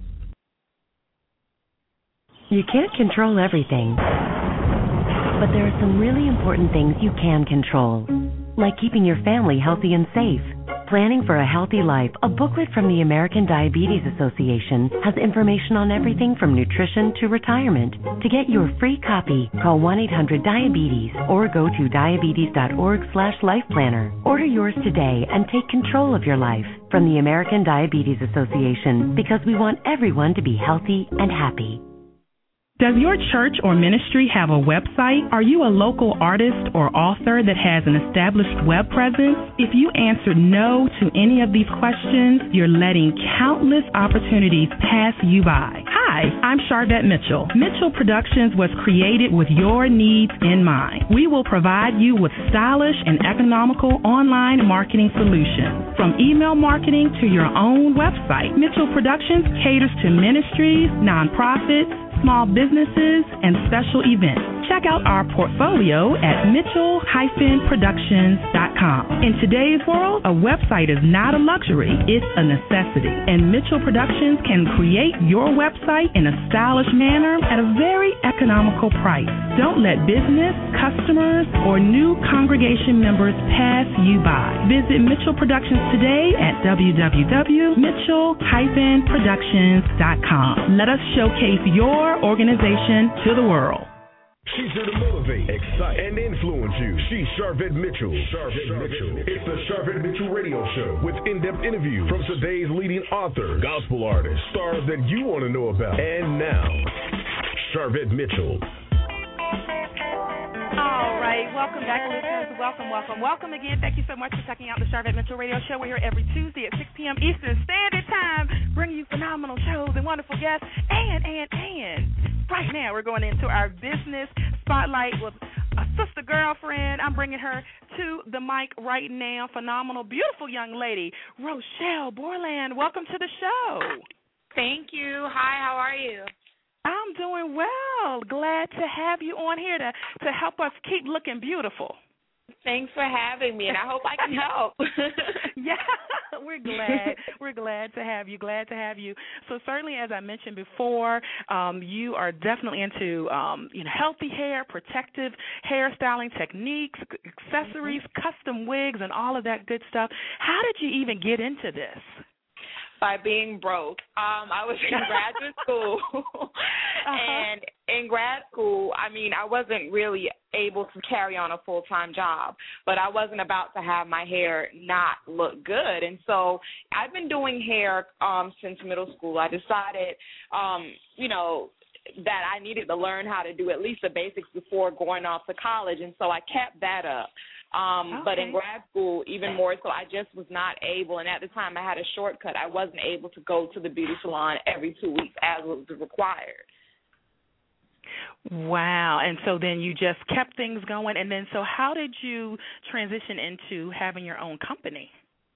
You can't control everything, but there are some really important things you can control, like keeping your family healthy and safe. Planning for a Healthy Life, a booklet from the American Diabetes Association, has information on everything from nutrition to retirement. To get your free copy, call one eight hundred diabetes or go to diabetes.org slash life planner. Order yours today and take control of your life from the American Diabetes Association, because we want everyone to be healthy and happy. Does your church or ministry have a website? Are you a local artist or author that has an established web presence? If you answered no to any of these questions, you're letting countless opportunities pass you by. Hi, I'm Sharvette Mitchell. Mitchell Productions was created with your needs in mind. We will provide you with stylish and economical online marketing solutions. From email marketing to your own website, Mitchell Productions caters to ministries, nonprofits, small businesses, and special events. Check out our portfolio at mitchell dash productions dot com. In today's world, a website is not a luxury, it's a necessity. And Mitchell Productions can create your website in a stylish manner at a very economical price. Don't let business, customers, or new congregation members pass you by. Visit Mitchell Productions today at w w w dot mitchell dash productions dot com. Let us showcase your organization to the world. She's here to motivate, excite, and influence you. She's Sharvette Mitchell. Sharvette Mitchell. It's the Sharvette Mitchell Radio Show with in-depth interviews from today's leading authors, gospel artists, stars that you want to know about. And now, Sharvette Mitchell. All right, welcome back, listeners. Welcome, welcome, welcome again. Thank you so much for checking out the Sharvette Mitchell Radio Show. We're here every Tuesday at six p.m. Eastern Standard Time, bringing you phenomenal shows and wonderful guests. And, and, and, right now we're going into our business spotlight with a sister girlfriend. I'm bringing her to the mic right now. Phenomenal, beautiful young lady, Rochelle Borland. Welcome to the show. Thank you. Hi, how are you? I'm doing well. Rochelle. Glad to have you on here to, to help us keep looking beautiful. Thanks for having me, and I hope I can help. Yeah, we're glad. We're glad to have you. Glad to have you. So certainly, as I mentioned before, um, you are definitely into um, you know healthy hair, protective hairstyling techniques, accessories, mm-hmm. custom wigs, and all of that good stuff. How did you even get into this? By being broke. Um, I was in graduate school, uh-huh. and in grad school, I mean, I wasn't really able to carry on a full-time job, but I wasn't about to have my hair not look good. And so I've been doing hair um, since middle school. I decided, um, you know, that I needed to learn how to do at least the basics before going off to college, and so I kept that up. Um, okay. But in grad school, even more so, I just was not able, and at the time I had a shortcut. I wasn't able to go to the beauty salon every two weeks as was required. Wow. And so then you just kept things going, and then so how did you transition into having your own company?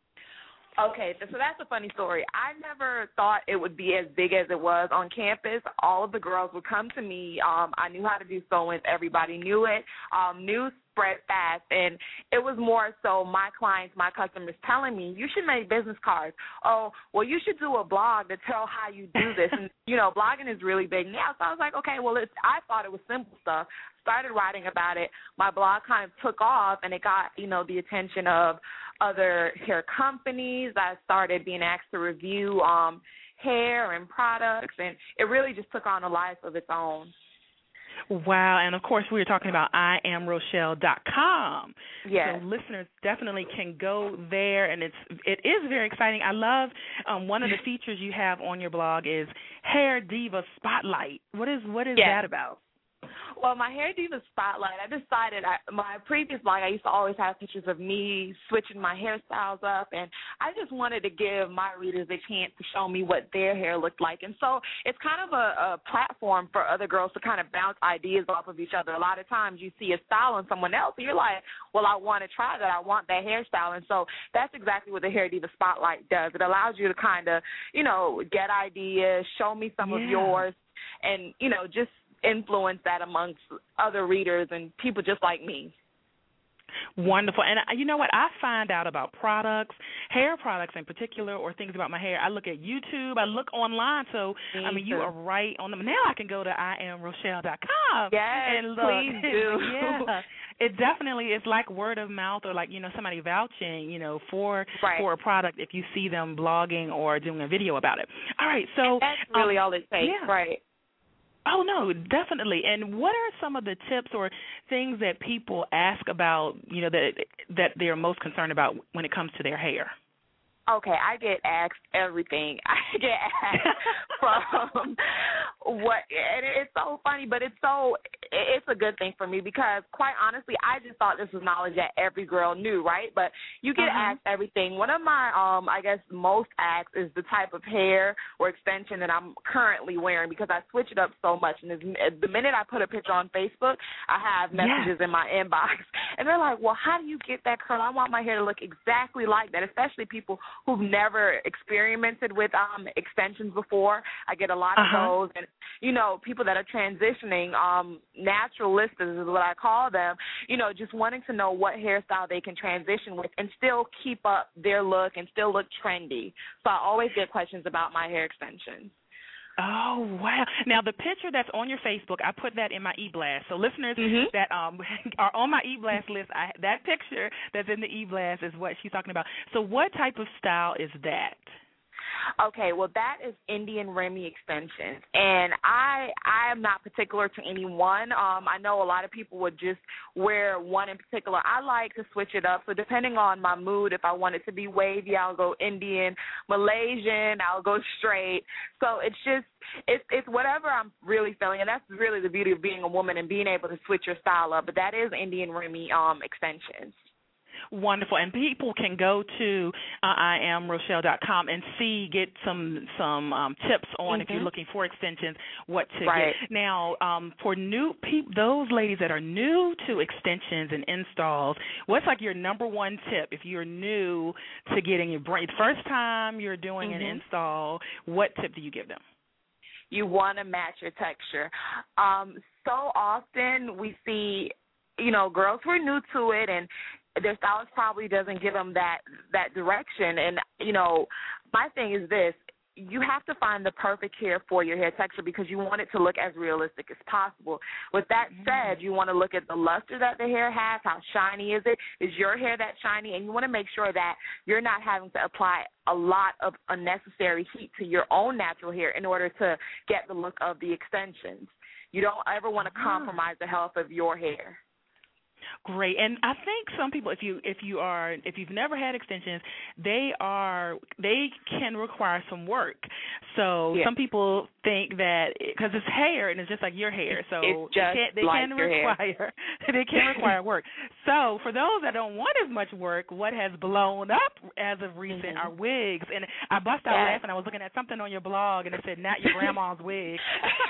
Okay, so that's a funny story. I never thought it would be as big as it was on campus. All of the girls would come to me. Um, I knew how to do sewing. Everybody knew it. Um, news spread fast, and it was more so my clients, my customers telling me, you should make business cards. Oh, well, you should do a blog to tell how you do this. And, you know, blogging is really big now. So I was like, okay, well, it's, I thought it was simple stuff. Started writing about it. My blog kind of took off, and it got, you know, the attention of other hair companies. I started being asked to review um, hair and products, and it really just took on a life of its own. Wow, and of course we were talking about I am Rochelle dot com. Yes. So listeners definitely can go there, and it's it is very exciting. I love um, one of the features you have on your blog is Hair Diva Spotlight. What is what is yes. that about? Well, my Hair Diva Spotlight, I decided I, my previous blog, I used to always have pictures of me switching my hairstyles up, and I just wanted to give my readers a chance to show me what their hair looked like. And so it's kind of a, a platform for other girls to kind of bounce ideas off of each other. A lot of times you see a style on someone else, and you're like, well, I want to try that. I want that hairstyle. And so that's exactly what the Hair Diva Spotlight does. It allows you to kind of, you know, get ideas, show me some yeah. of yours, and, you know, just influence that amongst other readers and people just like me. Wonderful. And you know what? I find out about products, hair products in particular, or things about my hair. I look at YouTube. I look online. So, me I mean, too. you are right on them. Now I can go to I am Rochelle dot com. Yes, and look. please do. Yeah. It definitely is like word of mouth or like, you know, somebody vouching, you know, for right. for a product if you see them blogging or doing a video about it. All right. So that's really um, all it takes. Yeah. Right. Oh, no, definitely. And what are some of the tips or things that people ask about, you know, that that they're most concerned about when it comes to their hair? Okay, I get asked everything. I get asked from what, and it's so funny, but it's so, it's a good thing for me because, quite honestly, I just thought this was knowledge that every girl knew, right? But you get uh-huh. asked everything. One of my, um, I guess, most asked is the type of hair or extension that I'm currently wearing because I switch it up so much. And the minute I put a picture on Facebook, I have messages yeah. in my inbox. And they're like, well, how do you get that curl? I want my hair to look exactly like that, especially people who've never experimented with um, extensions before. I get a lot uh-huh. of those. And, you know, people that are transitioning, um, naturalistas is what I call them, you know, just wanting to know what hairstyle they can transition with and still keep up their look and still look trendy. So I always get questions about my hair extensions. Oh, wow. Now, the picture that's on your Facebook, I put that in my e-blast. So listeners mm-hmm. that um, are on my e-blast list, I, that picture that's in the e-blast is what she's talking about. So what type of style is that? Okay, well, that is Indian Remy extensions, and I I am not particular to any one. Um, I know a lot of people would just wear one in particular. I like to switch it up, so depending on my mood, if I want it to be wavy, I'll go Indian, Malaysian, I'll go straight. So it's just, it's, it's whatever I'm really feeling, and that's really the beauty of being a woman and being able to switch your style up, but that is Indian Remy um, extensions. Wonderful, and people can go to uh, I am Rochelle dot com and see, get some some um, tips on mm-hmm. if you're looking for extensions, what to right. get. Now, um, for new people, those ladies that are new to extensions and installs, what's like your number one tip if you're new to getting your braid? First time you're doing mm-hmm. an install, what tip do you give them? You want to match your texture. Um, so often we see, you know, girls who are new to it and their stylist probably doesn't give them that, that direction. And, you know, my thing is this. You have to find the perfect hair for your hair texture because you want it to look as realistic as possible. With that said, you want to look at the luster that the hair has, how shiny is it, is your hair that shiny, and you want to make sure that you're not having to apply a lot of unnecessary heat to your own natural hair in order to get the look of the extensions. You don't ever want to compromise the health of your hair. Great, and I think some people, if you if you are if you've never had extensions, they are they can require some work. So yeah. some people think that because it's hair and it's just like your hair, so it's just they can, they like can your require hair. they can require work. So for those that don't want as much work, what has blown up as of recent mm-hmm. are wigs, and I bust out yes. laughing. I was looking at something on your blog and it said not your grandma's wig.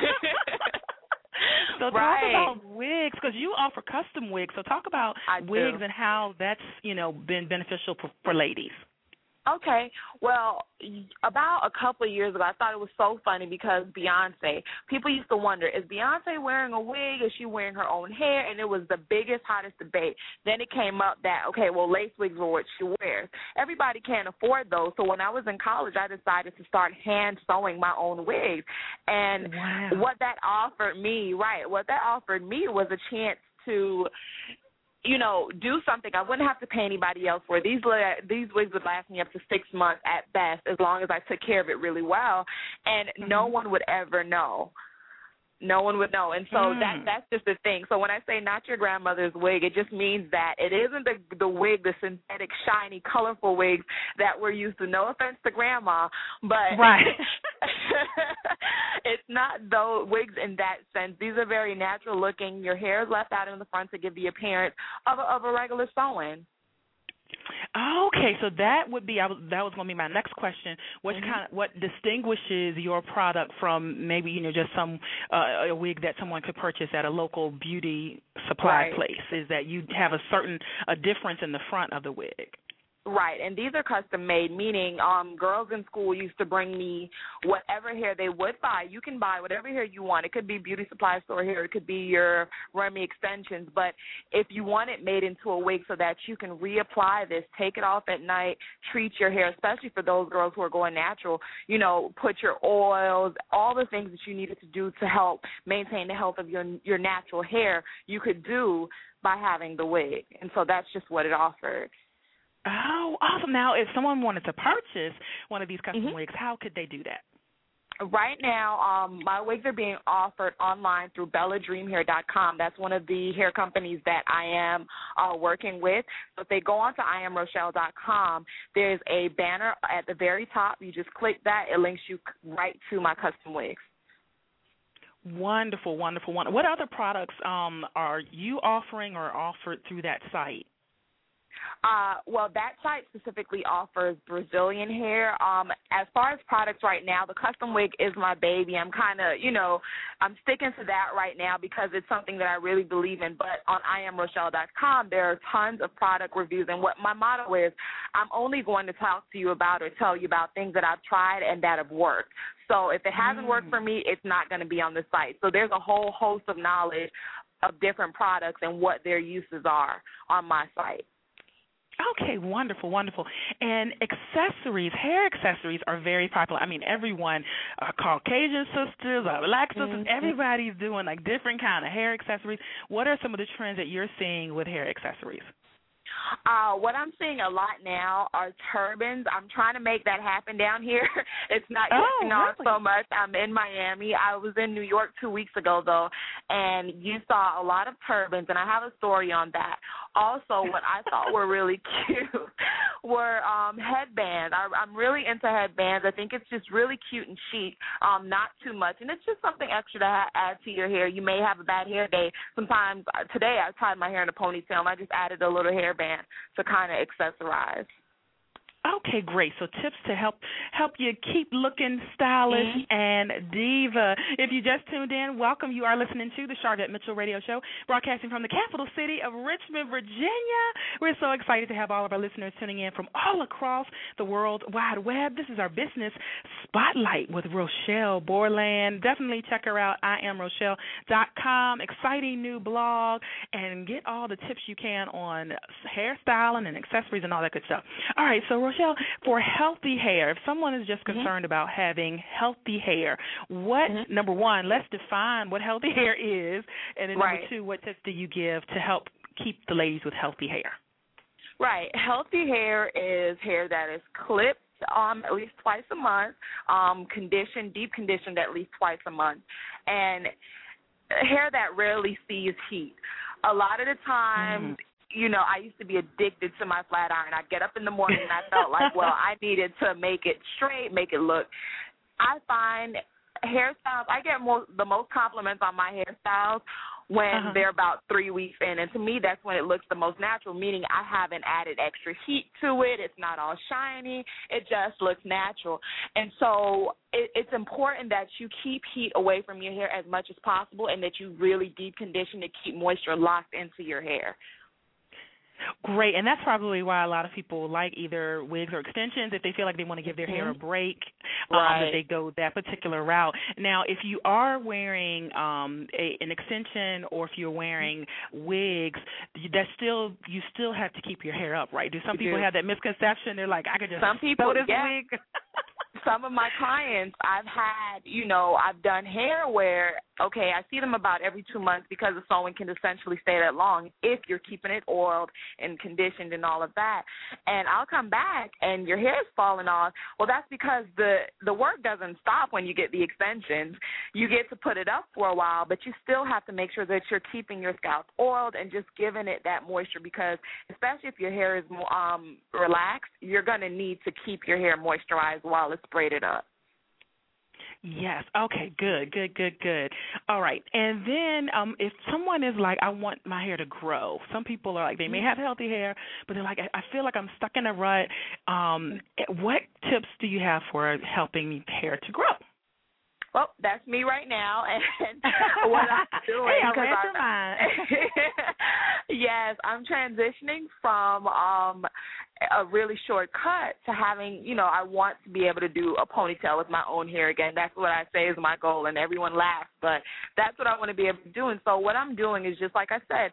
So talk right. about wigs, because you offer custom wigs. So talk about I wigs do. and how that's, you know, been beneficial for, for ladies. Okay, well, about a couple of years ago, I thought it was so funny because Beyonce, people used to wonder, is Beyonce wearing a wig? Is she wearing her own hair? And it was the biggest, hottest debate. Then it came up that, okay, well, lace wigs are what she wears. Everybody can't afford those. So when I was in college, I decided to start hand sewing my own wigs. And wow. what that offered me, right, what that offered me was a chance to you know, do something I wouldn't have to pay anybody else for. These these wigs would last me up to six months at best, as long as I took care of it really well, and mm-hmm. no one would ever know. No one would know. And so mm. that that's just the thing. So when I say not your grandmother's wig, it just means that it isn't the the wig, the synthetic, shiny, colorful wigs that we're used to. No offense to Grandma, but right. it's not those wigs in that sense. These are very natural looking. Your hair is left out in the front to give the appearance of a, of a regular sewing. Okay, so that would be I was, that was going to be my next question. What mm-hmm. kind of what distinguishes your product from maybe you know just some uh, a wig that someone could purchase at a local beauty supply right. place? Is that you have a certain a difference in the front of the wig? Right, and these are custom made, meaning um, girls in school used to bring me whatever hair they would buy. You can buy whatever hair you want. It could be beauty supply store hair. It could be your Remy extensions. But if you want it made into a wig so that you can reapply this, take it off at night, treat your hair, especially for those girls who are going natural, you know, put your oils, all the things that you needed to do to help maintain the health of your your natural hair, you could do by having the wig. And so that's just what it offered. Oh, awesome. Now, if someone wanted to purchase one of these custom mm-hmm. wigs, how could they do that? Right now, um, my wigs are being offered online through Bella Dream Hair dot com. That's one of the hair companies that I am uh, working with. So if they go on to I am Rochelle dot com, there's a banner at the very top. You just click that. It links you right to my custom wigs. Wonderful, wonderful, wonderful. What other products um, are you offering or offered through that site? Uh, well, that site specifically offers Brazilian hair. Um, as far as products right now, the custom wig is my baby. I'm kind of, you know, I'm sticking to that right now because it's something that I really believe in. But on I am Rochelle dot com, there are tons of product reviews. And what my motto is, I'm only going to talk to you about or tell you about things that I've tried and that have worked. So if it hasn't mm. worked for me, it's not going to be on the site. So there's a whole host of knowledge of different products and what their uses are on my site. Okay, wonderful, wonderful. And accessories, hair accessories are very popular. I mean, everyone, uh, Caucasian sisters, uh, black sisters, mm-hmm. everybody's doing like different kind of hair accessories. What are some of the trends that you're seeing with hair accessories? Uh, what I'm seeing a lot now are turbans. I'm trying to make that happen down here. It's not getting oh, on really? so much. I'm in Miami. I was in New York two weeks ago, though, and you saw a lot of turbans, and I have a story on that. Also, what I thought were really cute were um, headbands. I, I'm really into headbands. I think it's just really cute and chic, um, not too much, and it's just something extra to ha- add to your hair. You may have a bad hair day. Sometimes, uh, today I tied my hair in a ponytail, and I just added a little hairband to kind of accessorize. Okay, great. So tips to help help you keep looking stylish mm-hmm. and diva. If you just tuned in, welcome. You are listening to the Sharvette Mitchell Radio Show, broadcasting from the capital city of Richmond, Virginia. We're so excited to have all of our listeners tuning in from all across the World Wide Web. This is our business Spotlight with Rochelle Borland. Definitely check her out, I am Rochelle dot com. Exciting new blog, and get all the tips you can on hairstyling and accessories and all that good stuff. All right, so Rochelle, for healthy hair, if someone is just concerned mm-hmm. about having healthy hair, what, mm-hmm. number one, let's define what healthy hair is, and then right. number two, what tips do you give to help keep the ladies with healthy hair? Right. Healthy hair is hair that is clipped um, at least twice a month, um, conditioned, deep conditioned at least twice a month, and hair that rarely sees heat. A lot of the times, mm. you know, I used to be addicted to my flat iron. I'd get up in the morning and I felt like, well, I needed to make it straight, make it look. I find hairstyles, I get more, the most compliments on my hairstyles when uh-huh. they're about three weeks in. And to me, that's when it looks the most natural, meaning I haven't added extra heat to it. It's not all shiny. It just looks natural. And so it, it's important that you keep heat away from your hair as much as possible, and that you really deep condition to keep moisture locked into your hair. Great, and that's probably why a lot of people like either wigs or extensions if they feel like they want to give their mm-hmm. hair a break, right. um, that they go that particular route. Now, if you are wearing um, a, an extension, or if you're wearing wigs, that's still you still have to keep your hair up, right? Do some you people do. have that misconception? They're like, I could just some people, throw this yeah. wig. Some of my clients, I've had, you know, I've done hair where, okay, I see them about every two months because the sewing can essentially stay that long if you're keeping it oiled and conditioned and all of that. And I'll come back and your hair's falling off. Well, that's because the, the work doesn't stop when you get the extensions. You get to put it up for a while, but you still have to make sure that you're keeping your scalp oiled and just giving it that moisture, because especially if your hair is um, relaxed, you're going to need to keep your hair moisturized while it's braided up. Yes. Okay, good, good, good, good. All right. And then um, if someone is like, I want my hair to grow, some people are like, they may have healthy hair, but they're like, I, I feel like I'm stuck in a rut. Um, what tips do you have for helping hair to grow? Well, that's me right now, and what I'm doing. Hey, I'll answer mine. Yes, I'm transitioning from um, a really short cut to having, you know, I want to be able to do a ponytail with my own hair again. That's what I say is my goal, and everyone laughs, but that's what I want to be able to do. And so what I'm doing is just like I said,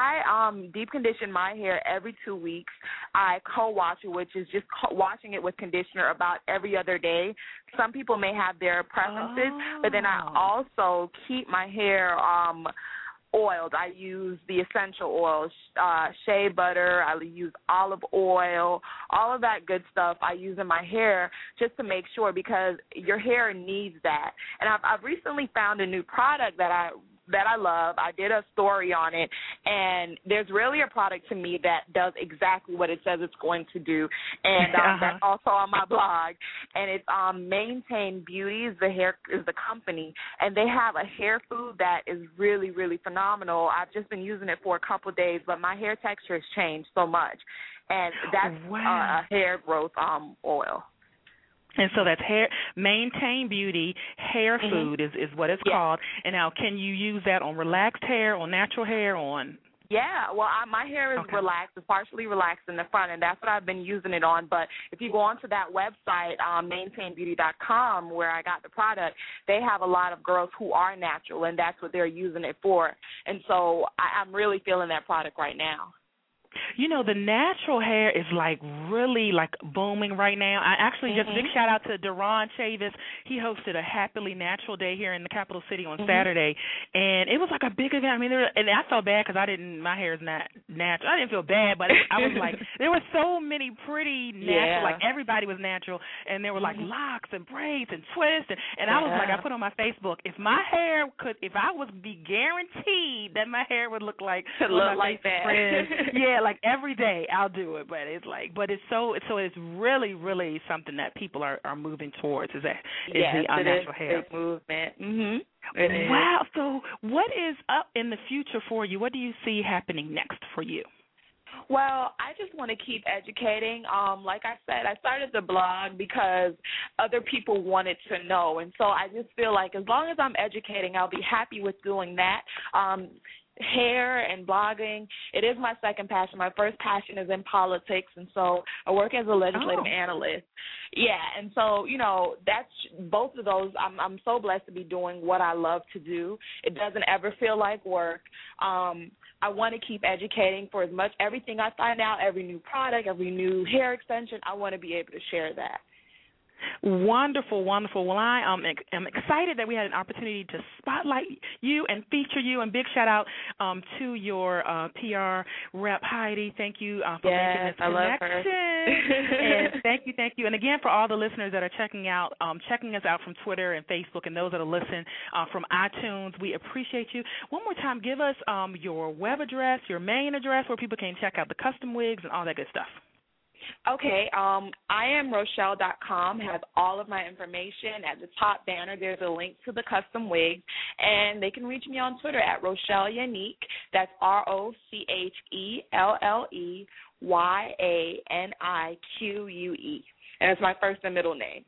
I um, deep condition my hair every two weeks. I co-wash it, which is just co- washing it with conditioner about every other day. Some people may have their preferences, oh. but then I also keep my hair um, oiled. I use the essential oils, uh, shea butter. I use olive oil, all of that good stuff I use in my hair just to make sure, because your hair needs that. And I've, I've recently found a new product that I that I love. I did a story on it, and there's really a product to me that does exactly what it says it's going to do, and um, uh-huh. that's also on my blog. And it's um, Maintain Beauty is the hair is the company, and they have a hair food that is really, really phenomenal. I've just been using it for a couple of days, but my hair texture has changed so much, and that's wow. uh, a hair growth um, oil. And so that's hair Maintain Beauty hair mm-hmm. food is, is what it's yeah. called. And now, can you use that on relaxed hair, on natural hair, on? Yeah, well, I, my hair is okay. relaxed, it's partially relaxed in the front, and that's what I've been using it on. But if you go onto that website, um, maintain beauty dot com, where I got the product, they have a lot of girls who are natural, and that's what they're using it for. And so I, I'm really feeling that product right now. You know, the natural hair is like really like booming right now. I actually just mm-hmm. big shout out to Deron Chavis. He hosted a Happily Natural Day here in the capital city on mm-hmm. Saturday, and it was like a big event. I mean, there, and I felt bad because I didn't. My hair is not natural. I didn't feel bad, but I was like, there were so many pretty natural. Yeah. Like everybody was natural, and there were like mm-hmm. locks and braids and twists, and, and yeah. I was like, I put on my Facebook, if my hair could, if I was be guaranteed that my hair would look like to look like that, friends, yeah. Like every day I'll do it, but it's like, but it's so, so it's really, really something that people are, are moving towards. Is that is yes, the unnatural it is hair a movement? Mm-hmm. It wow. Is. So what is up in the future for you? What do you see happening next for you? Well, I just want to keep educating. Um, like I said, I started the blog because other people wanted to know, and so I just feel like as long as I'm educating, I'll be happy with doing that. Um, hair and blogging, it is my second passion. My first passion is in politics, and so I work as a legislative oh. analyst. Yeah, and so, you know, that's both of those. I'm I'm so blessed to be doing what I love to do. It doesn't ever feel like work. Um, I want to keep educating for as much, everything I find out, every new product, every new hair extension, I want to be able to share that. Wonderful, wonderful. Well, I um, am excited that we had an opportunity to spotlight you and feature you, and big shout out um, to your uh, P R rep, Heidi. Thank you uh, for yes, making this I connection. Love her. And thank you, thank you. And again, for all the listeners that are checking out, um, checking us out from Twitter and Facebook, and those that are listening uh, from iTunes, we appreciate you. One more time, give us um, your web address, your main address, where people can check out the custom wigs and all that good stuff. Okay, um, I am Rochelle dot com has all of my information. At the top banner, there's a link to the custom wigs, and they can reach me on Twitter at Rochelle Yanique. That's R O C H E L L E Y A N I Q U E, and it's my first and middle name.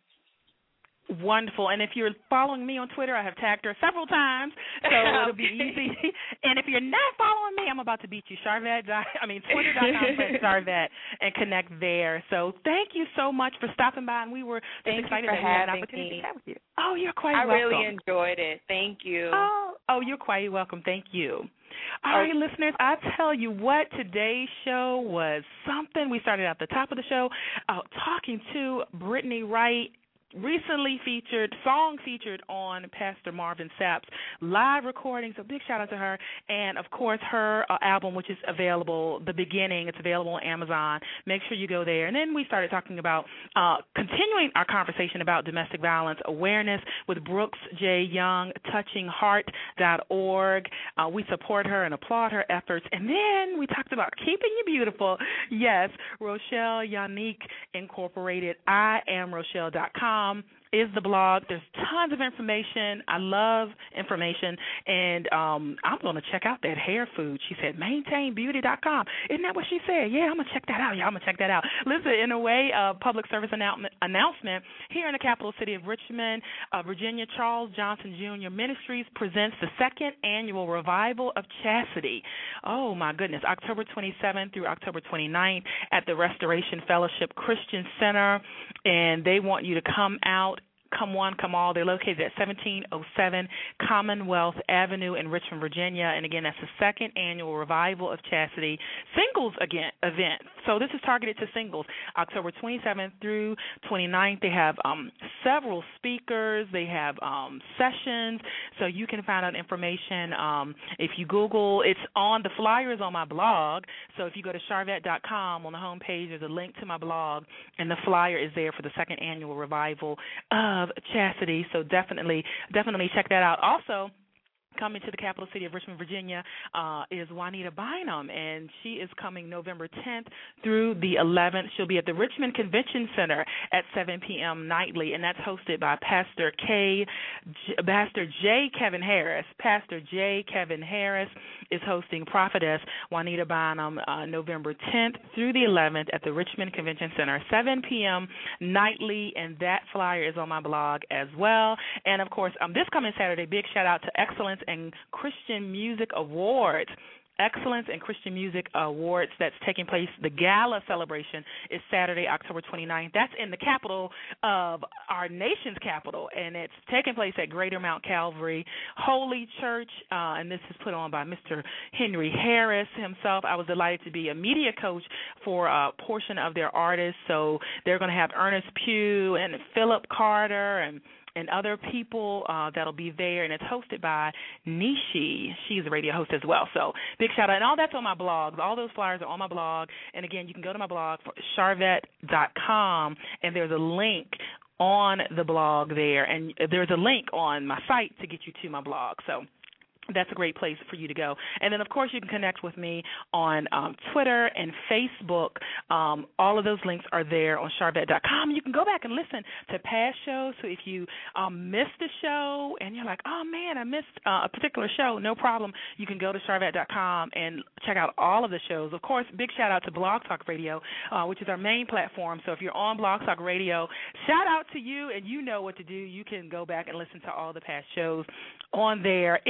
Wonderful. And if you're following me on Twitter, I have tagged her several times, so it'll be easy. And if you're not following me, I'm about to beat you. Charvette, I mean, twitter dot com slash Charvette, and connect there. So thank you so much for stopping by, and we were thank excited you for that we had an having opportunity me. to chat with you. Oh, you're quite I welcome. I really enjoyed it. Thank you. Oh, oh, you're quite welcome. Thank you. All right, listeners, I tell you what, today's show was something. We started at the top of the show uh, talking to Brittany Wright, recently featured, song featured on Pastor Marvin Sapp's live recording, so big shout out to her, and of course her uh, album, which is available, The Beginning, it's available on Amazon. Make sure you go there. And then we started talking about, uh, continuing our conversation about domestic violence awareness with Brooks J. Young, touching heart dot org. Uh, we support her and applaud her efforts. And then we talked about keeping you beautiful. Yes, Rochelle Yanique Incorporated, I am Rochelle dot com. Is the blog. There's tons of information. I love information, and um, I'm going to check out that hair food. She said maintain beauty dot com. Isn't that what she said? Yeah, I'm going to check that out. Yeah, I'm going to check that out. Listen, in a way, uh, public service announcement, announcement here in the capital city of Richmond, uh, Virginia, Charles Johnson Junior Ministries presents the second annual Revival of Chastity. Oh, my goodness, October twenty-seventh through October twenty-ninth at the Restoration Fellowship Christian Center, and they want you to come out. Come one, come all. They're located at seventeen oh seven Commonwealth Avenue in Richmond, Virginia. And, again, that's the second annual Revival of Chastity singles again event. So this is targeted to singles, October twenty-seventh through twenty-ninth. They have um, several speakers. They have um, sessions, so you can find out information. Um, if you Google, it's on, the flyer is on my blog. So if you go to Charvette dot com, on the home page, there's a link to my blog, and the flyer is there for the second annual Revival of Chastity, so definitely, definitely check that out. Also, coming to the capital city of Richmond, Virginia, uh, is Juanita Bynum, and she is coming November tenth through the eleventh. She'll be at the Richmond Convention Center at seven p.m. nightly, and that's hosted by Pastor K, J, Pastor J. Kevin Harris. Pastor J. Kevin Harris is hosting Prophetess Juanita Bynum uh, November tenth through the eleventh at the Richmond Convention Center, seven p.m. nightly, and that flyer is on my blog as well. And, of course, um, this coming Saturday, big shout-out to Excellence and Christian Music Awards. Excellence in Christian Music Awards that's taking place. The gala celebration is Saturday, October twenty-ninth. That's in the capital of our nation's capital, and it's taking place at Greater Mount Calvary Holy Church, uh, and this is put on by Mister Henry Harris himself. I was delighted to be a media coach for a portion of their artists, so they're going to have Ernest Pugh and Philip Carter and and other people uh, that'll be there, and it's hosted by Nishi. She's a radio host as well, so big shout-out. And all that's on my blog. All those flyers are on my blog, and, again, you can go to my blog, Charvette dot com, and there's a link on the blog there, and there's a link on my site to get you to my blog, so that's a great place for you to go. And then, of course, you can connect with me on um, Twitter and Facebook. Um, all of those links are there on Charvette dot com. You can go back and listen to past shows. So if you um, missed a show and you're like, oh, man, I missed uh, a particular show, no problem. You can go to Charvette dot com and check out all of the shows. Of course, big shout-out to Blog Talk Radio, uh, which is our main platform. So if you're on Blog Talk Radio, shout-out to you, and you know what to do. You can go back and listen to all the past shows on there. If you want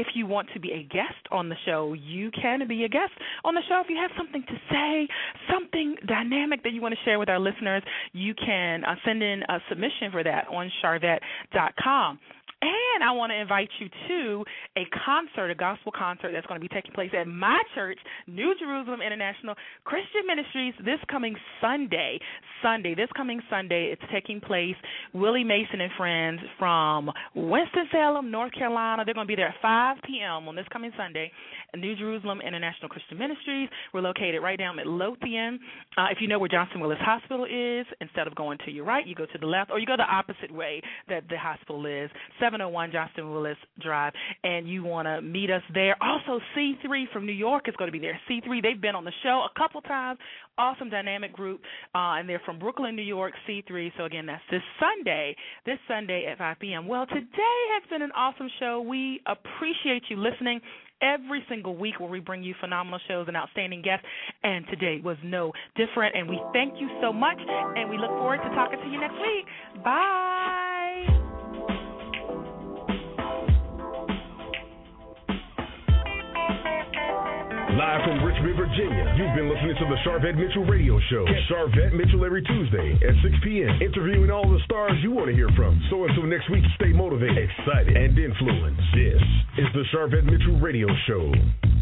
want to be a guest on the show, you can be a guest on the show. If you have something to say, something dynamic that you want to share with our listeners, you can uh, send in a submission for that on Sharvette dot com. And I want to invite you to a concert, a gospel concert that's going to be taking place at my church, New Jerusalem International Christian Ministries, this coming Sunday. Sunday, this coming Sunday, it's taking place. Willie Mason and friends from Winston-Salem, North Carolina. They're going to be there at five p.m. on this coming Sunday. New Jerusalem International Christian Ministries. We're located right down at Lothian. Uh, if you know where Johnson Willis Hospital is, instead of going to your right, you go to the left, or you go the opposite way that the hospital is, seven oh one Johnson Willis Drive, and you want to meet us there. Also, C three from New York is going to be there. C three, they've been on the show a couple times. Awesome dynamic group, uh, and they're from Brooklyn, New York, C three. So, again, that's this Sunday, this Sunday at five p.m. Well, today has been an awesome show. We appreciate you listening every single week where we bring you phenomenal shows and outstanding guests, and today was no different, and we thank you so much, and we look forward to talking to you next week. Bye. Live from Richmond, Virginia, you've been listening to the Sharvette Mitchell Radio Show. Catch Sharvette Mitchell every Tuesday at six p.m., interviewing all the stars you want to hear from. So until next week, stay motivated, excited, and influenced. This is the Sharvette Mitchell Radio Show.